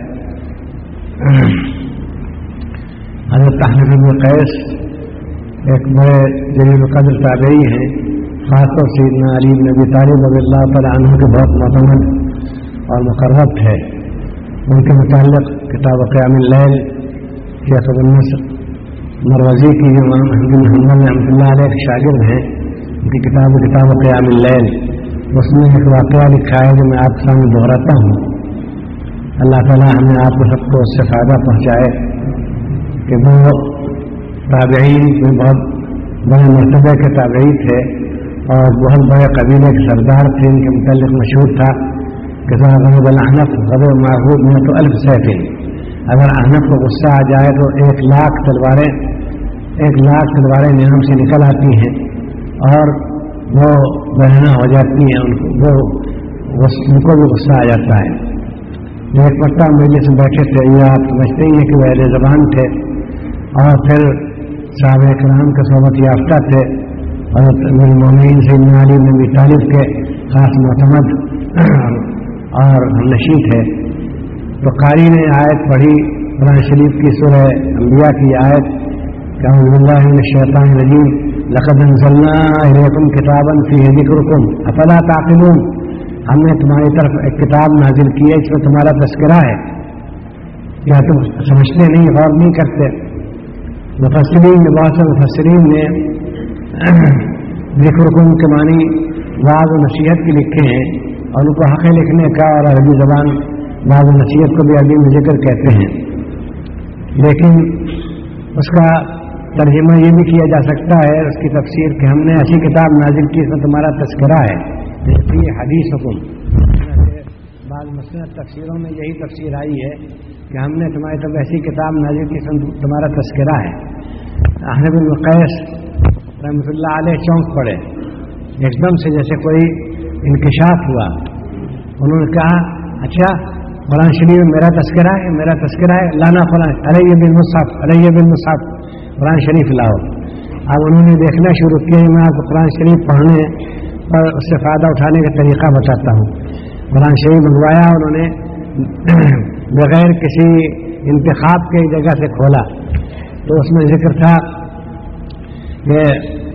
حضرت طاہر بن قیس ایک بڑے جلیل القدر تابعی ہیں، خاص طور سے سیدنا علی بن ابی طالب رضی اللہ تعالیٰ عنہ کے بہت معتمد اور مقرب ہے. ان کے متعلق کتاب قیام اللیل شیخ ابو النصر مروزی کی جو امام احمد بن حنبل رحمۃ اللہ علیہ کے شاگرد ہیں، ان کی کتاب کتاب قیام اللیل، اس میں ایک واقعہ لکھا ہے جو میں آپ کے سامنے دہراتا ہوں. اللہ تعالیٰ ہمیں آپ کو سب کو اس سے فائدہ پہنچائے کہ وہ تابعین میں بہت بڑے مرتبہ کے تابعی تھے اور بہت بڑے قبیلے کے سردار تھے. ان کے متعلق مشہور تھا کہ غضب الاحنف غضب معہود میں تو الف سیف، اگر احنف کو غصہ آ جائے تو ایک لاکھ تلواریں ایک لاکھ تلواریں نظام سے نکل آتی ہیں اور وہ بہنا ہو جاتی ہیں، ان کو وہ ان کو بھی غصہ آ جاتا ہے. ایک مرتبہ مجلس میں بیٹھے تھے، یہ آپ سمجھتے ہی ہیں کہ وہ اہل زبان تھے اور پھر صحابہ کرام کے صحبت یافتہ تھے اور المومنین سیدنا علی بن ابی طالب کے خاص معتمد اور ہمنشین تھے. تو قاری نے آیت پڑھی قرآن شریف کی سورہ انبیاء کی آیت کہ اعوذ باللہ من الشیطان الرجیم لقد انزلنا الیکم کتابا فیہ ذکرکم افلا تعقلون. ہم نے تمہاری طرف ایک کتاب نازل کی ہے، اس میں تمہارا تذکرہ ہے، کیا تم سمجھتے نہیں، غور نہیں کرتے؟ مفسرین نے بہت سے مفسرین نے ذکرکم کے معنی وعظ و نصیحت کی لکھے ہیں اور ان کو حق لکھنے کا، اور عربی زبان وعظ و نصیحت کو بھی عربی میں ذکر کہتے ہیں. لیکن اس کا ترجمہ یہ بھی کیا جا سکتا ہے، اس کی تفسیر کہ ہم نے ایسی کتاب نازل کی اس میں تمہارا تذکرہ ہے، جیسے حدیث حکم. بعض مسند تفسیروں میں یہی تفسیر آئی ہے کہ ہم نے تمہاری طرف ایسی کتاب نازل کی اس میں تمہارا تذکرہ ہے. طاہر بن قیس رحمۃ اللہ علیہ چونک پڑے، ایک دم سے جیسے کوئی انکشاف ہوا. انہوں نے کہا اچھا قرآن شریف میں میرا تذکرہ ہے میرا تذکرہ ہے لانا قرآن علیہ بالمصحف علیہ بالمصحف قرآن شریف لاؤ. اب انہوں نے دیکھنا شروع کیا. میں آپ کو قرآن شریف پڑھنے اور اس سے فائدہ اٹھانے کا طریقہ بتاتا ہوں. قرآن شریف منگوایا، انہوں نے بغیر کسی انتخاب کے جگہ سے کھولا تو اس میں ذکر تھا کہ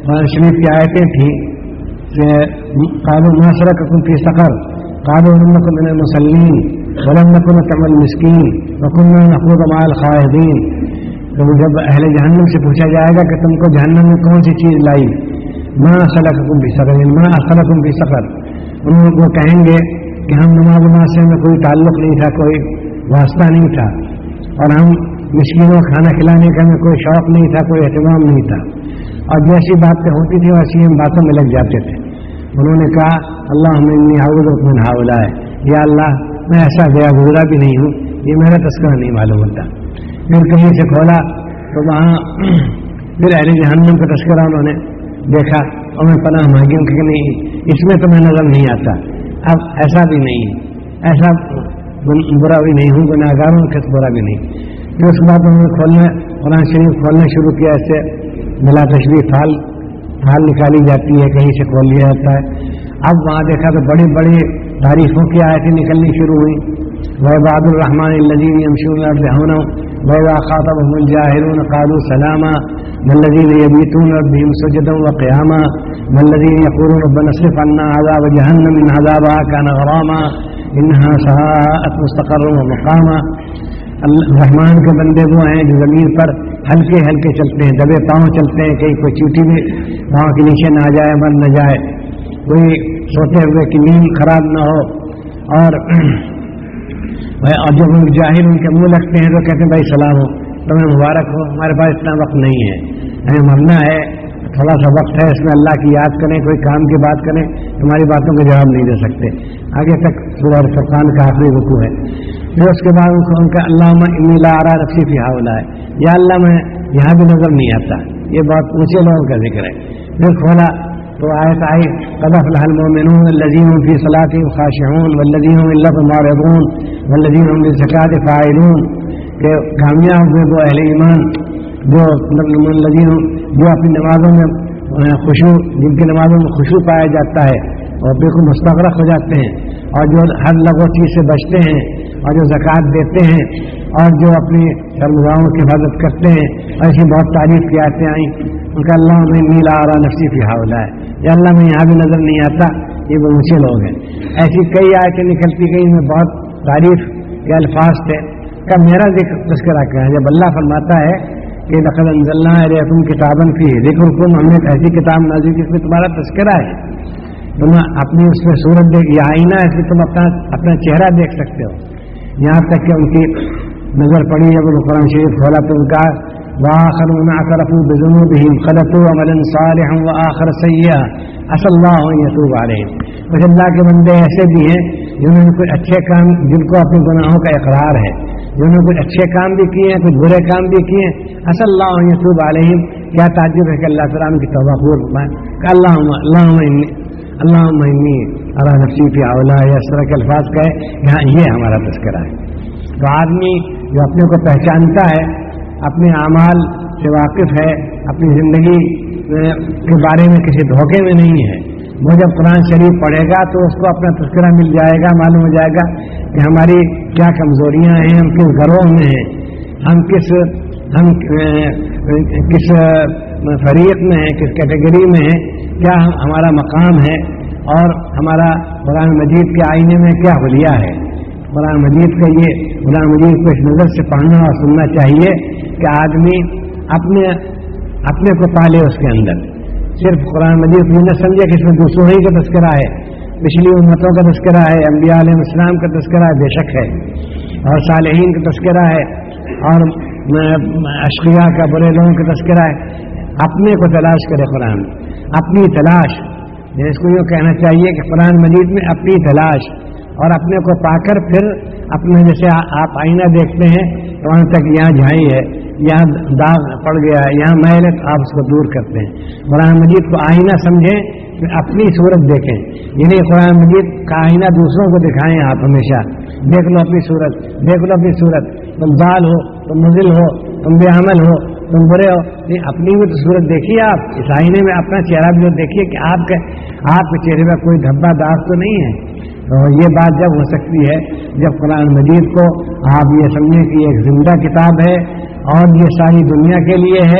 قرآن شریف کی آیتیں تھیں کہ قالوا ما سلككم في سقر قالوا لم نكن من المصلين ولم نكن نطعم المسكين وكنا نخوض مع الخائضين. تو جب اہل جہنم سے پوچھا جائے گا کہ تم کو جہنم میں کون سی چیز لائی، ما سلككم في سقر، ما أدخلكم في سقر، ان لوگوں کو کہیں گے کہ ہم نماز نماز سے میں کوئی تعلق نہیں تھا، کوئی واسطہ نہیں تھا، اور ہم مسکینوں کھانا کھلانے کا میں کوئی شوق نہیں تھا، کوئی اہتمام نہیں تھا. اور جیسی باتیں ہوتی تھیں ویسی ہم باتوں میں لگ جاتے تھے. انہوں نے کہا اللہم انی اعوذ بک من ہؤلاء، یا اللہ میں ایسا گیا گزرا بھی نہیں ہوں، یہ میرا تذکرہ نہیں معلوم ہوتا. پھر کہیں سے کھولا تو وہاں پھر اہل جہنم کا تذکرہ انہوں نے دیکھا اور میں پناہ مانگی ہوں کہ نہیں اس میں تو میں نظر نہیں آتا. اب ایسا بھی نہیں، ایسا برا بھی نہیں ہوں، گناہگاروں کے برا بھی نہیں. پھر اس کے بعد انہوں نے کھولنا قرآن شریف کھولنا شروع کیا. ایسے بلا تشبیہ پھال پھال نکالی جاتی ہے، کہیں سے کھول لیا جاتا ہے. اب وہاں دیکھا تو بڑی بڑی تعریفوں کی آیتیں نکلنی شروع ہوئی. وعباد الرحمن الذین یمشون علی الارض ہونا وَإِذَا خَاطَبَهُمُ الْجَاهِلُونَ قَالُوا سَلَامًا وَالَّذِينَ يَبِيتُونَ رَبِّهِمْ سُجَّدًا وَقِيَامًا وَالَّذِينَ يَقُولُونَ رَبَّنَا اصْرِفْ عَنَّا عَذَابَ جَهَنَّمَ إِنَّ عَذَابَهَا كَانَ غَرَامًا إِنَّهَا سَاءَتْ مُسْتَقَرًّا وَمُقَامًا. رحمان کے بندے وہ ہیں جو زمین پر ہلکے ہلکے چلتے ہیں، دبے پاؤں چلتے ہیں، کہیں کوئی چوٹی میں پاؤں کے نیچے نہ جائے، مر نہ جائے، کوئی سوتے ہوئے کی نیند خراب نہ ہو. اور اور جب ہم جاہل ان کے منہ لگتے ہیں تو کہتے ہیں بھائی سلام ہو، تمہیں مبارک ہو، ہمارے پاس اتنا وقت نہیں ہے، ہمیں مرنا ہے، تھوڑا سا وقت ہے، اس میں اللہ کی یاد کریں، کوئی کام کی بات کریں، تمہاری باتوں کا جواب نہیں دے سکتے. آگے تک سورہ فرقان کا آخری رکوع ہے. پھر اس کے بعد ان کا اللہم انی لا اری نفسی فی ہؤلاء، یا اللہ میں یہاں بھی نظر نہیں آتا. یہ بہت اونچے لوگوں کا ذکر ہے. پھر کھولا تو آیت آئی قد افلح المؤمنون الذین هم فی صلاتهم خاشعون والذین هم للغو معرضون والذین هم للزکاة فاعلون، کہ کامیاب ہوئے وہ اہل ایمان جو الذین جو اپنی نمازوں میں خشوع، جن کی نمازوں میں خشوع پایا جاتا ہے اور بالکل مستغرق ہو جاتے ہیں، اور جو ہر لغو چیز سے بچتے ہیں، اور جو زکوٰۃ دیتے ہیں، اور جو اپنی شرمگاہوں کی حفاظت کرتے ہیں. ایسی بہت تعریف کی آیتیں آئیں. ان کا اللہم انی لا اری نفسی فی ہؤلاء، یا اللہ میں یہاں بھی نظر نہیں آتا. یہ وہ اونچے لوگ ہیں. ایسی کئی آیتیں نکلتی گئی، میں بہت تعریف کے الفاظ تھے کا میرا ذکر تذکرہ کیا ہے. جب اللہ فرماتا ہے کہ لقد انزلنا الیکم کتابا فیہ ذکرکم، ہم نے ایک ایسی کتاب نازل کی جس میں تمہارا تذکرہ ہے، تم اپنی اس میں صورت دیکھ، یہ آئینہ ہے، اس میں تم اپنا اپنا چہرہ دیکھ سکتے ہو. یہاں تک کہ ان کی نظر پڑی جب انہوں نے قرآن شریف کھولا تو ان کا وآخرون اعترفوا بذنوبهم خلطوا عملا صالحا وآخر سیئا عسى الله ان يتوب عليهم. کچھ اللہ کے بندے ایسے بھی ہیں جنہوں نے کچھ اچھے کام، جن کو اپنے گناہوں کا اقرار ہے، جنہوں نے کچھ اچھے کام بھی کیے ہیں، کچھ برے کام بھی کیے ہیں. عسى الله ان يتوب عليهم. کیا تعجب ہے کہ اللہ تعالیٰ ان کی توبہ قبول فرمائے. کہ اللہم اللہم انی اللہم انی اری نفسی فی ہؤلاء، اس طرح کے الفاظ کہے. یہاں یہ ہمارا تذکرہ ہے. تو آدمی جو اپنے کو پہچانتا ہے، اپنے اعمال سے واقف ہے، اپنی زندگی کے بارے میں کسی دھوکے میں نہیں ہے، وہ جب قرآن شریف پڑھے گا تو اس کو اپنا تذکرہ مل جائے گا، معلوم ہو جائے گا کہ ہماری کیا کمزوریاں ہیں، ہم کس گروہ میں ہیں، ہم کس ہم کس فریق میں ہیں، کس کیٹیگری میں ہیں، کیا ہمارا مقام ہے، اور ہمارا قرآن مجید کے آئینے میں کیا حلیہ ہے. قرآن مجید کا یہ قرآن مجید کو اس نظر سے پڑھنا اور سننا چاہیے کہ آدمی اپنے اپنے کو پالے اس کے اندر. صرف قرآن مجید یہ نہ سمجھے کہ اس میں دوسروں ہی کا تذکرہ ہے، پچھلی امتوں کا تذکرہ ہے، انبیاء علیہ السلام کا تذکرہ ہے، بے شک ہے، اور صالحین کا تذکرہ ہے، اور اشقیاء کا، برے لوگوں کا تذکرہ ہے. اپنے کو تلاش کرے قرآن، اپنی تلاش. اس کو یہ کہنا چاہیے کہ قرآن مجید میں اپنی تلاش، اور اپنے کو پا کر پھر اپنے جیسے آپ آئینہ دیکھتے ہیں تو وہاں تک یہاں جھائی ہے، یہاں داغ پڑ گیا ہے، یہاں میل ہے، آپ اس کو دور کرتے ہیں. قرآن مجید کو آئینہ سمجھیں، پھر اپنی صورت دیکھیں. یعنی قرآن مجید کا آئینہ دوسروں کو دکھائیں. آپ ہمیشہ دیکھ لو اپنی صورت، دیکھ لو اپنی صورت. تم ضال ہو، تم مضل ہو، تم بے عمل ہو، تم برے ہو، نہیں اپنی بھی تو صورت دیکھیے. آپ اس آئینے میں اپنا چہرہ بھی دیکھیے کہ آپ کے آپ کے چہرے میں کوئی دھبا داغ تو نہیں ہے. تو یہ بات جب ہو سکتی ہے جب قرآن مجید کو آپ یہ سمجھیں کہ یہ ایک زندہ کتاب ہے اور یہ ساری دنیا کے لیے ہے،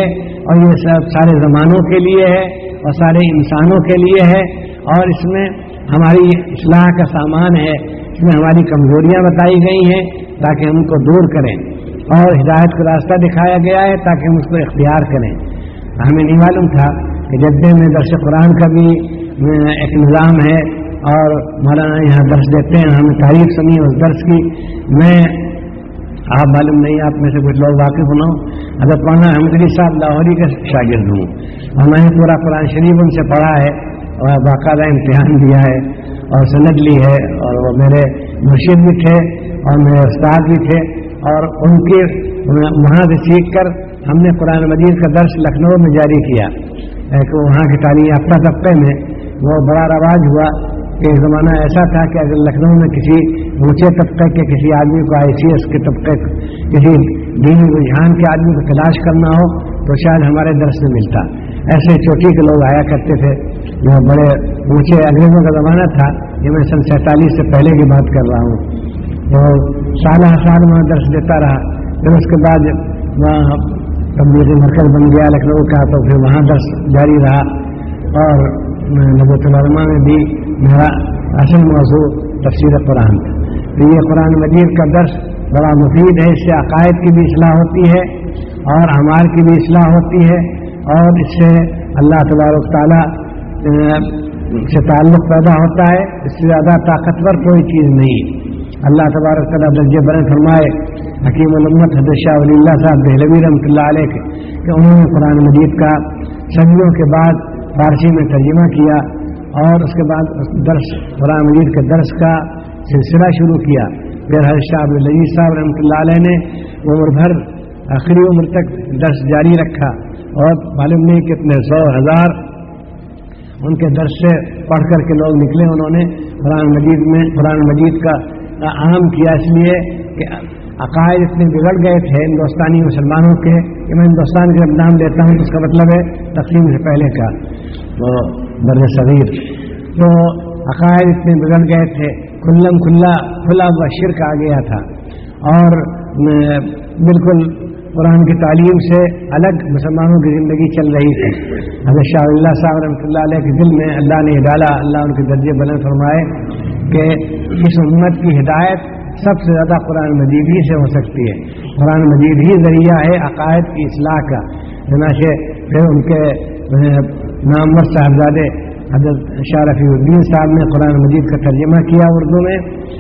اور یہ سب سارے زمانوں کے لیے ہے اور سارے انسانوں کے لیے ہے، اور اس میں ہماری اصلاح کا سامان ہے، اس میں ہماری کمزوریاں بتائی گئی ہیں تاکہ ہم ان کو دور کریں، اور ہدایت کا راستہ دکھایا گیا ہے تاکہ ہم اس کو اختیار کریں۔ ہمیں نہیں معلوم تھا کہ جدے میں درس قرآن کا بھی ایک نظام ہے، اور مولانا یہاں درس دیتے ہیں، ہمیں تعریف سنی اس درس کی۔ میں آپ معلوم نہیں، آپ میں سے کچھ لوگ واقف نہ ہوں، حضرت مولانا احمد صاحب لاہوری کا شاگرد ہوں، اور میں نے پورا قرآن شریف ان سے پڑھا ہے اور باقاعدہ امتحان دیا ہے اور سند لی ہے، اور وہ میرے مرشد بھی تھے اور میرے استاد بھی تھے، اور ان کے وہاں سے سیکھ کر ہم نے قرآن مجید کا درس لکھنؤ میں جاری کیا۔ ایک وہاں کے تعلیم یافتہ طبقے میں وہ بڑا رواج ہوا کہ ایک زمانہ ایسا تھا کہ اگر لکھنؤ میں کسی اونچے طبقے کے کسی آدمی کو آئی سی ایس کے طبقے کسی دینی رجحان کے آدمی کو تلاش کرنا ہو تو شاید ہمارے درس میں ملتا۔ ایسے چوٹی کے لوگ آیا کرتے تھے، وہ بڑے اونچے، انگریزوں کا زمانہ تھا، یہ میں سن سینتالیس سے پہلے کی بات کر رہا ہوں۔ تو سالہ سال وہاں درس دیتا رہا، پھر اس کے بعد وہاں تبلیغی مرکز بن گیا لکھنؤ کا، تو پھر وہاں درس جاری رہا، اور نبوت العلماء میں بھی میرا اصل موضوع تفسیر قرآن تھا۔ تو یہ قرآن مجید کا درس بڑا مفید ہے، اس سے عقائد کی بھی اصلاح ہوتی ہے اور اعمال کی بھی اصلاح ہوتی ہے، اور اس سے اللہ تبارک تعالیٰ سے تعلق پیدا ہوتا ہے۔ اس سے زیادہ طاقتور کوئی چیز نہیں۔ اللہ تبارک تعالیٰ درجہ بلند فرمائے حکیم الامت حضرت شاہ ولی اللہ صاحب دہلوی رحمۃ اللہ علیہ کے کہ انہوں نے قرآن مجید کا صدیوں کے بعد فارسی میں ترجمہ کیا، اور اس کے بعد درس قرآن مجید کے درس کا سلسلہ شروع کیا۔ پھر حضرت شاہ عبدالعزیز صاحب رحمۃ اللہ علیہ نے عمر بھر آخری عمر تک درس جاری رکھا، اور معلوم نہیں کتنے سو ہزار ان کے درس سے پڑھ کر کے لوگ نکلے۔ انہوں نے قرآن مجید میں قرآن مجید کا عام کیا، اس لیے کہ عقائد اتنے بگڑ گئے تھے ہندوستانی مسلمانوں کے کہ میں ہندوستان کے نام لیتا ہوں، اس کا مطلب ہے تقسیم سے پہلے کا وہ بر صغیر۔ تو عقائد اتنے بگڑ گئے تھے، کھلم کھلا کھلا ہوا شرک آ گیا تھا، اور بالکل قرآن کی تعلیم سے الگ مسلمانوں کی زندگی چل رہی تھی۔ حضرت شاہ اللہ صاحب رحمۃ اللہ علیہ کے دل میں اللہ نے ڈالا، اللہ ان کے درجے بلند فرمائے، کہ اس امت کی ہدایت سب سے زیادہ قرآن مجید ہی سے ہو سکتی ہے، قرآن مجید ہی ذریعہ ہے عقائد کی اصلاح کا۔ چنانچہ پھر ان کے نامور صاحبزادے حضرت شاہ رفیع الدین صاحب نے قرآن مجید کا ترجمہ کیا اردو میں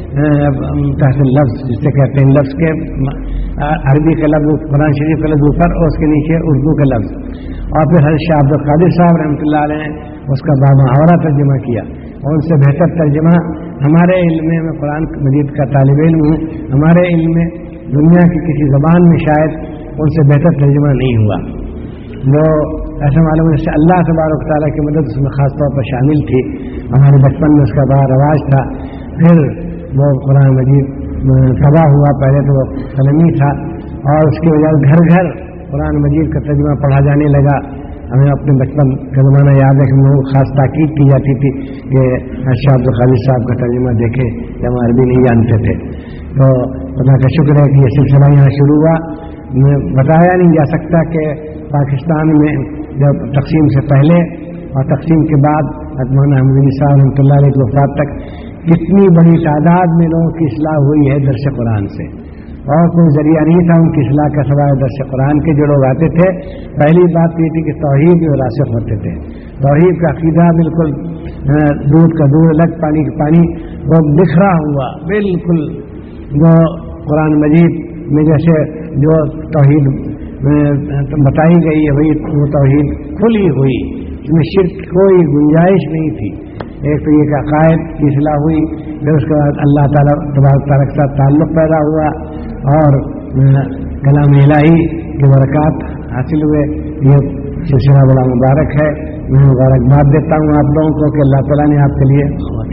تحت لفظ، جس سے کہتے ہیں لفظ کے عربی کا لفظ قرآن شریف کا لفظ اوپر اور اس کے نیچے اردو کا لفظ، اور پھر حضرت شاہ عبد القادر صاحب رحمۃ اللہ علیہ نے اس کا بامحاورہ ترجمہ کیا، اور ان سے بہتر ترجمہ ہمارے علم میں، میں قرآن مجید کا طالب علم ہوں، ہمارے علم میں دنیا کی کسی زبان میں شاید ان سے بہتر ترجمہ نہیں ہوا۔ وہ ایسا معلوم ہے اللہ تبارک تعالیٰ کی مدد اس میں خاص طور پر شامل تھی، ہمارے بچپن میں اس کا بڑا رواج تھا۔ پھر وہ قرآن مجید تباہ ہوا، پہلے تو وہ قلمی تھا، اور اس کی وجہ گھر گھر قرآن مجید کا ترجمہ پڑھا جانے لگا۔ ہمیں اپنے بچپن کا زمانہ یاد ہے کہ ہم لوگ خاص تاکید کی جاتی تھی کہ شاہ عبد القادر صاحب کا ترجمہ دیکھیں، کہ ہم عربی نہیں جانتے تھے۔ تو اللہ کا شکر ہے کہ یہ سلسلہ یہاں شروع ہوا۔ بتایا نہیں جا سکتا کہ پاکستان میں جب تقسیم سے پہلے اور تقسیم کے بعد مولانا احمد علی صاحب رحمۃ اللہ علیہ کی وفات تک کتنی بڑی تعداد میں لوگوں کی اصلاح ہوئی ہے درس قرآن سے، اور کوئی ذریعہ نہیں تھا ان کی اصلاح کا سوائے درس قرآن کے۔ جو لوگ آتے تھے، پہلی بات یہ تھی کہ توحید میں راسخ ہوتے تھے، توحید کا عقیدہ بالکل دودھ کا دودھ الگ پانی کا پانی، وہ بکھرا ہوا بالکل، جو قرآن مجید میں جیسے جو توحید بتائی گئی ہے وہی وہ توحید کھلی ہوئی، اس میں شرک کوئی گنجائش نہیں تھی۔ ایک تو یہ کہ عقائد کی اصلاح ہوئی، پھر اس کے بعد اللہ تعالیٰ تبارک تعالیٰ کے ساتھ تعلق پیدا ہوا، اور کلام الہی کے برکات حاصل ہوئے۔ یہ سلسلہ بڑا مبارک ہے، میں مبارکباد دیتا ہوں آپ لوگوں کو کہ اللہ تعالیٰ نے آپ کے لیے،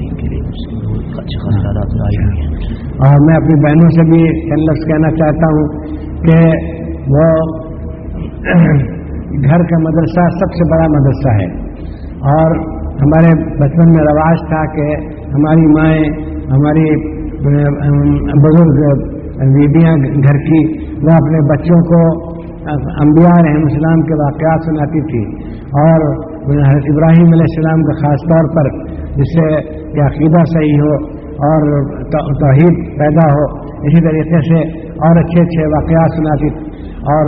اور میں اپنی بہنوں سے بھی چند لفظ کہنا چاہتا ہوں کہ وہ گھر کا مدرسہ سب سے بڑا مدرسہ ہے، اور ہمارے بچپن میں رواج تھا کہ ہماری مائیں، ہماری بزرگ بیویاں گھر کی، وہ اپنے بچوں کو انبیاء علیہ السلام کے واقعات سناتی تھی، اور حضرت ابراہیم علیہ السلام کا خاص طور پر جس سے کہ عقیدہ صحیح ہو اور توحید پیدا ہو، اسی طریقے سے اور اچھے اچھے واقعات سناتی اور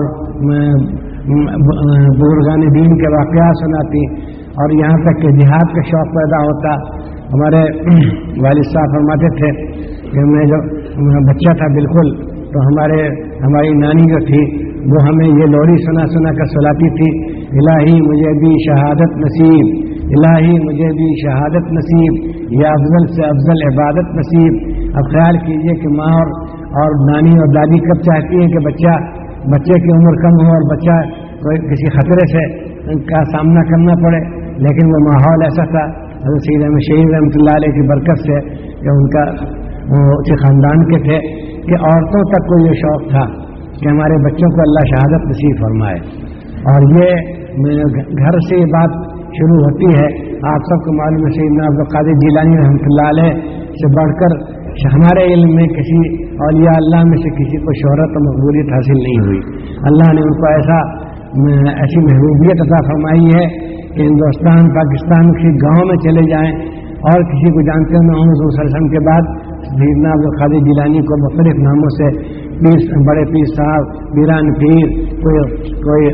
بزرگان دین کے واقعات سناتی، اور یہاں تک کہ جہاد کا شوق پیدا ہوتا۔ ہمارے والد صاحب فرماتے تھے کہ میں جو بچہ تھا بالکل، تو ہمارے ہماری نانی جو تھی وہ ہمیں یہ لوری سنا سنا کر سلاتی تھی، الہی مجھے بھی شہادت نصیب، الہی مجھے بھی شہادت نصیب، یا افضل سے افضل عبادت نصیب۔ اب خیال کیجئے کہ ماں اور اور نانی اور دادی کب چاہتی ہیں کہ بچہ بچے کی عمر کم ہو اور بچہ کوئی کسی خطرے سے کا سامنا کرنا پڑے، لیکن وہ ماحول ایسا تھا حضرت سید احمد شہید رحمۃ اللہ علیہ کی برکت سے کہ ان کا اسی خاندان کے تھے کہ عورتوں تک کو یہ شوق تھا کہ ہمارے بچوں کو اللہ شہادت نصیب فرمائے، اور یہ گھر سے یہ بات شروع ہوتی ہے۔ آپ سب کو معلوم ہے سیدنا عبد القادر جیلانی رحمۃ اللہ علیہ سے بڑھ کر ہمارے علم میں کسی اولیاء اللہ میں سے کسی کو شہرت و مقبولیت حاصل نہیں ہوئی۔ اللہ نے ان کو ایسا ایسی محبوبیت عطا فرمائی ہے کہ ہندوستان پاکستان کسی گاؤں میں چلے جائیں اور کسی کو جانتے ہیں، محمد صلی اللہ علیہ وسلم کے بعد سیدنا عبد القادر جیلانی کو مختلف ناموں سے پیر، بڑے پیر صاحب، پیران پیر، کوئی کوئی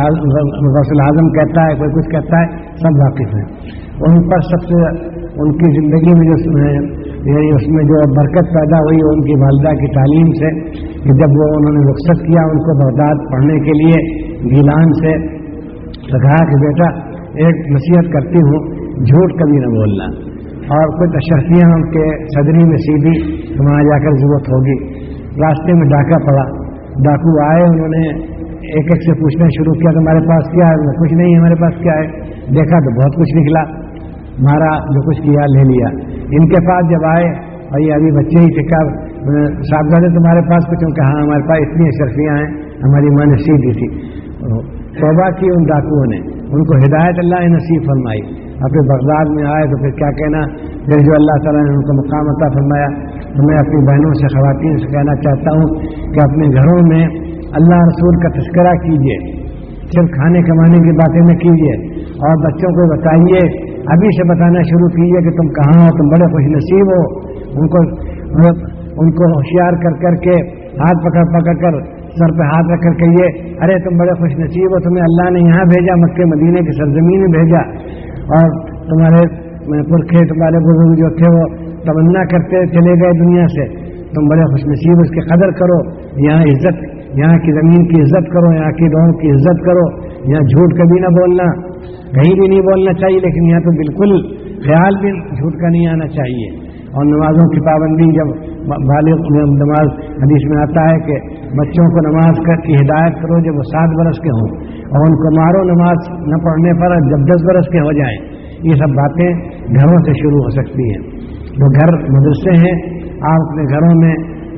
غوث العظم کہتا ہے، کوئی کچھ کہتا ہے، سب واقف ہیں۔ ان پر سب سے ان کی زندگی میں جو یعنی اس میں جو برکت پیدا ہوئی ان کی والدہ کی تعلیم سے، کہ جب وہ انہوں نے رخصت کیا ان کو بغداد پڑھنے کے لیے گیلان سے، کہا کہ بیٹا ایک نصیحت کرتی ہوں، جھوٹ کبھی نہ بولنا، اور کچھ اشرفیاں ان کے صدری میں سیدھی تو وہاں جا کر ضرورت ہوگی۔ راستے میں ڈاکہ پڑا، ڈاکو آئے، انہوں نے ایک ایک سے پوچھنا شروع کیا تمہارے پاس کیا ہے؟ کچھ نہیں، ہمارے پاس کیا ہے؟ دیکھا تو بہت کچھ نکلا، مارا، جو کچھ کیا لے لیا۔ ان کے پاس جب آئے اور یہ ابھی بچے ہی تھے، صاحبزادے تمہارے پاس کچھ؟ ان کا ہاں ہمارے پاس اتنی اشرفیاں ہیں، ہماری ماں نے سیدھی تھی۔ توبہ کی ان ڈاکوؤں نے، ان کو ہدایت اللہ نے نصیب فرمائی، اور پھر بغداد میں آئے تو پھر کیا کہنا، پھر جو اللہ تعالیٰ نے ان کو مقام عطا فرمایا۔ تو میں اپنی بہنوں سے، خواتین سے کہنا چاہتا ہوں کہ اپنے گھروں میں اللہ رسول کا تذکرہ کیجیے، صرف کھانے کمانے کی باتیں نہ کیجیے، اور بچوں کو بتائیے، ابھی سے بتانا شروع کیجیے کہ تم کہاں ہو، تم بڑے خوش نصیب ہو۔ ان کو ان کو ہوشیار کر کر کے ہاتھ پکڑ پکڑ کر سر پہ ہاتھ رکھ کر کہیے، ارے تم بڑے خوش نصیب ہو، تمہیں اللہ نے یہاں بھیجا، مکے مدینے کی سرزمین میں بھیجا، اور تمہارے پرکھے، تمہارے بزرگ جو تھے وہ تمنا کرتے چلے گئے دنیا سے، تم بڑے خوش نصیب، اس کی قدر کرو، یہاں عزت، یہاں کی زمین کی عزت کرو، یہاں کی لوگوں کی عزت کرو، یہاں جھوٹ کبھی نہ بولنا، کہیں بھی نہیں بولنا چاہیے، لیکن یہاں تو بالکل خیال بھی جھوٹ کا نہیں آنا چاہیے۔ اور نمازوں کی پابندی، جب بالغ نماز حدیث میں آتا ہے کہ بچوں کو نماز کی ہدایت کرو جب وہ سات برس کے ہوں، اور ان کو مارو نماز نہ پڑھنے پر جب دس برس کے ہو جائیں۔ یہ سب باتیں گھروں سے شروع ہو سکتی ہیں۔ جو گھر مدرسے ہیں، آپ اپنے گھروں میں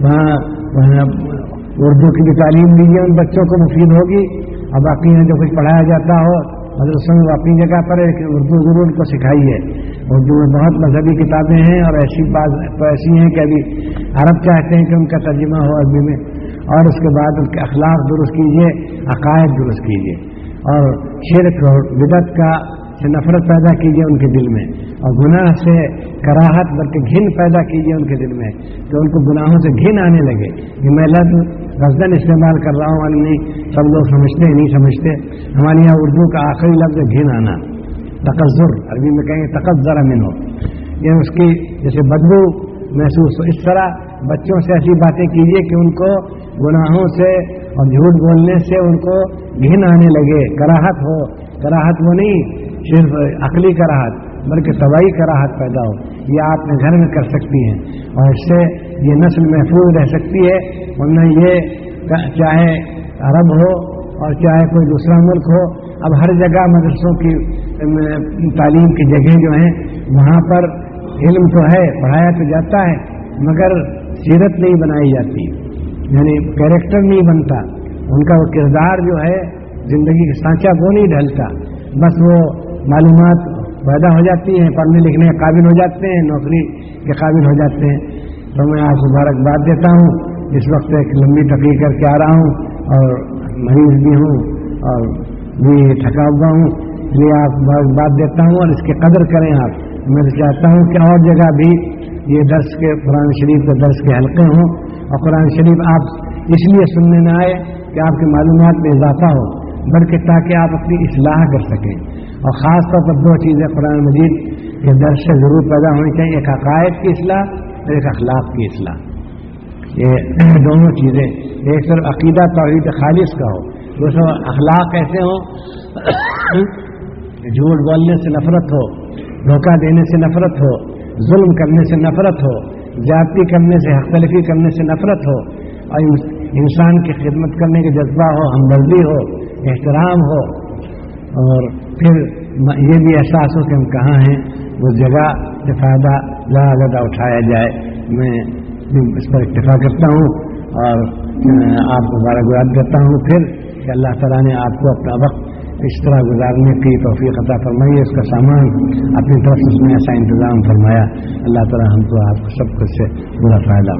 وہاں اردو کی بھی تعلیم دیجیے، ان بچوں کو مفید ہوگی، اور باقی جو کچھ پڑھایا جاتا ہو مدرسوں میں اپنی جگہ پر ہے، لیکن اردو ضرور ان کو سکھائیے۔ اردو میں بہت مذہبی کتابیں ہیں، اور ایسی بات تو ایسی ہیں کہ ابھی عرب چاہتے ہیں کہ ان کا ترجمہ ہو عربی میں، اور اس کے بعد ان کے اخلاق درست کیجیے، عقائد درست کیجیے، اور شرک اور بدعت کا سے نفرت پیدا کیجیے ان کے دل میں، اور گناہ سے کراہت بلکہ گھن پیدا کیجیے ان کے دل میں، کہ ان کو گناہوں سے گھن آنے لگے کہ میں لفظ غزن استعمال کر رہا ہوں، نہیں سب لوگ سمجھتے ہیں، نہیں سمجھتے۔ ہمارے یہاں اردو کا آخری لفظ گھن آنا، تقذر، عربی میں کہیں گے تقذر من ہو، یہ اس کی جیسے بدبو محسوس ہو۔ اس طرح بچوں سے ایسی باتیں کیجیے کہ ان کو گناہوں سے اور جھوٹ بولنے سے ان کو گھن آنے لگے، کراہت ہو۔ کراہت وہ نہیں صرف عقلی کراہت بلکہ طبعی کراہت پیدا ہو، یہ آپ نے گھر میں کر سکتی ہیں، اور اس سے یہ نسل محفوظ رہ سکتی ہے۔ ورنہ یہ چاہے عرب ہو اور چاہے کوئی دوسرا ملک ہو، اب ہر جگہ مدرسوں کی تعلیم کی جگہیں جو ہیں وہاں پر علم تو ہے، پڑھایا تو جاتا ہے، مگر سیرت نہیں بنائی جاتی، یعنی کیریکٹر نہیں بنتا، ان کا وہ کردار جو ہے زندگی کا سانچہ وہ نہیں ڈھلتا، بس وہ معلومات پیدا ہو جاتی ہیں، پڑھنے لکھنے کے قابل ہو جاتے ہیں، نوکری کے قابل ہو جاتے ہیں۔ تو میں آپ کو مبارکباد دیتا ہوں، اس وقت ایک لمبی تقریر کر کے آ رہا ہوں، اور मरीज भी हूँ और भी थका हुआ हूँ, इसलिए आप बात देता हूँ और इसकी कदर करें आप. मैं चाहता हूँ कि और जगह भी ये दर्स के कुरान शरीफ के दर्स के हल्के हों और कुरान शरीफ आप इसलिए सुनने न आए कि आपकी मालूमात में इजाफा हो, बल्कि ताकि आप अपनी इस्लाह कर सकें. और ख़ास तौर पर दो चीज़ें कुरान मजीद के दर्स से ज़रूर पैदा होनी चाहिए, एक अक़ायद की इस्लाह और एक अखलाक की इस्लाह. ये दोनों चीज़ें, एक सिर्फ अक़ीदा तौहीद खालिस का हो, दूसरा अखलाक ऐसे हो झूठ बोलने से नफरत हो, धोखा देने से नफरत हो, जुल्म करने से नफरत हो, ज़्यादती करने से, हक़ तलफ़ी करने से नफरत हो, और इंसान की खिदमत करने का जज्बा हो, हमदर्दी हो, एहतराम हो, और फिर ये भी एहसास हो कि हम कहाँ हैं, उस जगह से फ़ायदा ज़्यादा ज़्यादा उठाया जाए. मैं इस पर इत्तिफ़ा करता हूँ और आपको मुबारकबाद देता हूँ फिर कि अल्लाह ताला ने आपको अपना वक्त इस तरह गुजारने की तौफीक अता फरमाई है, उसका सामान अपनी तरफ से उसने ऐसा इंतज़ाम फरमाया. अल्लाह ताला हमको आपको सब कुछ से बुरा फ़ायदा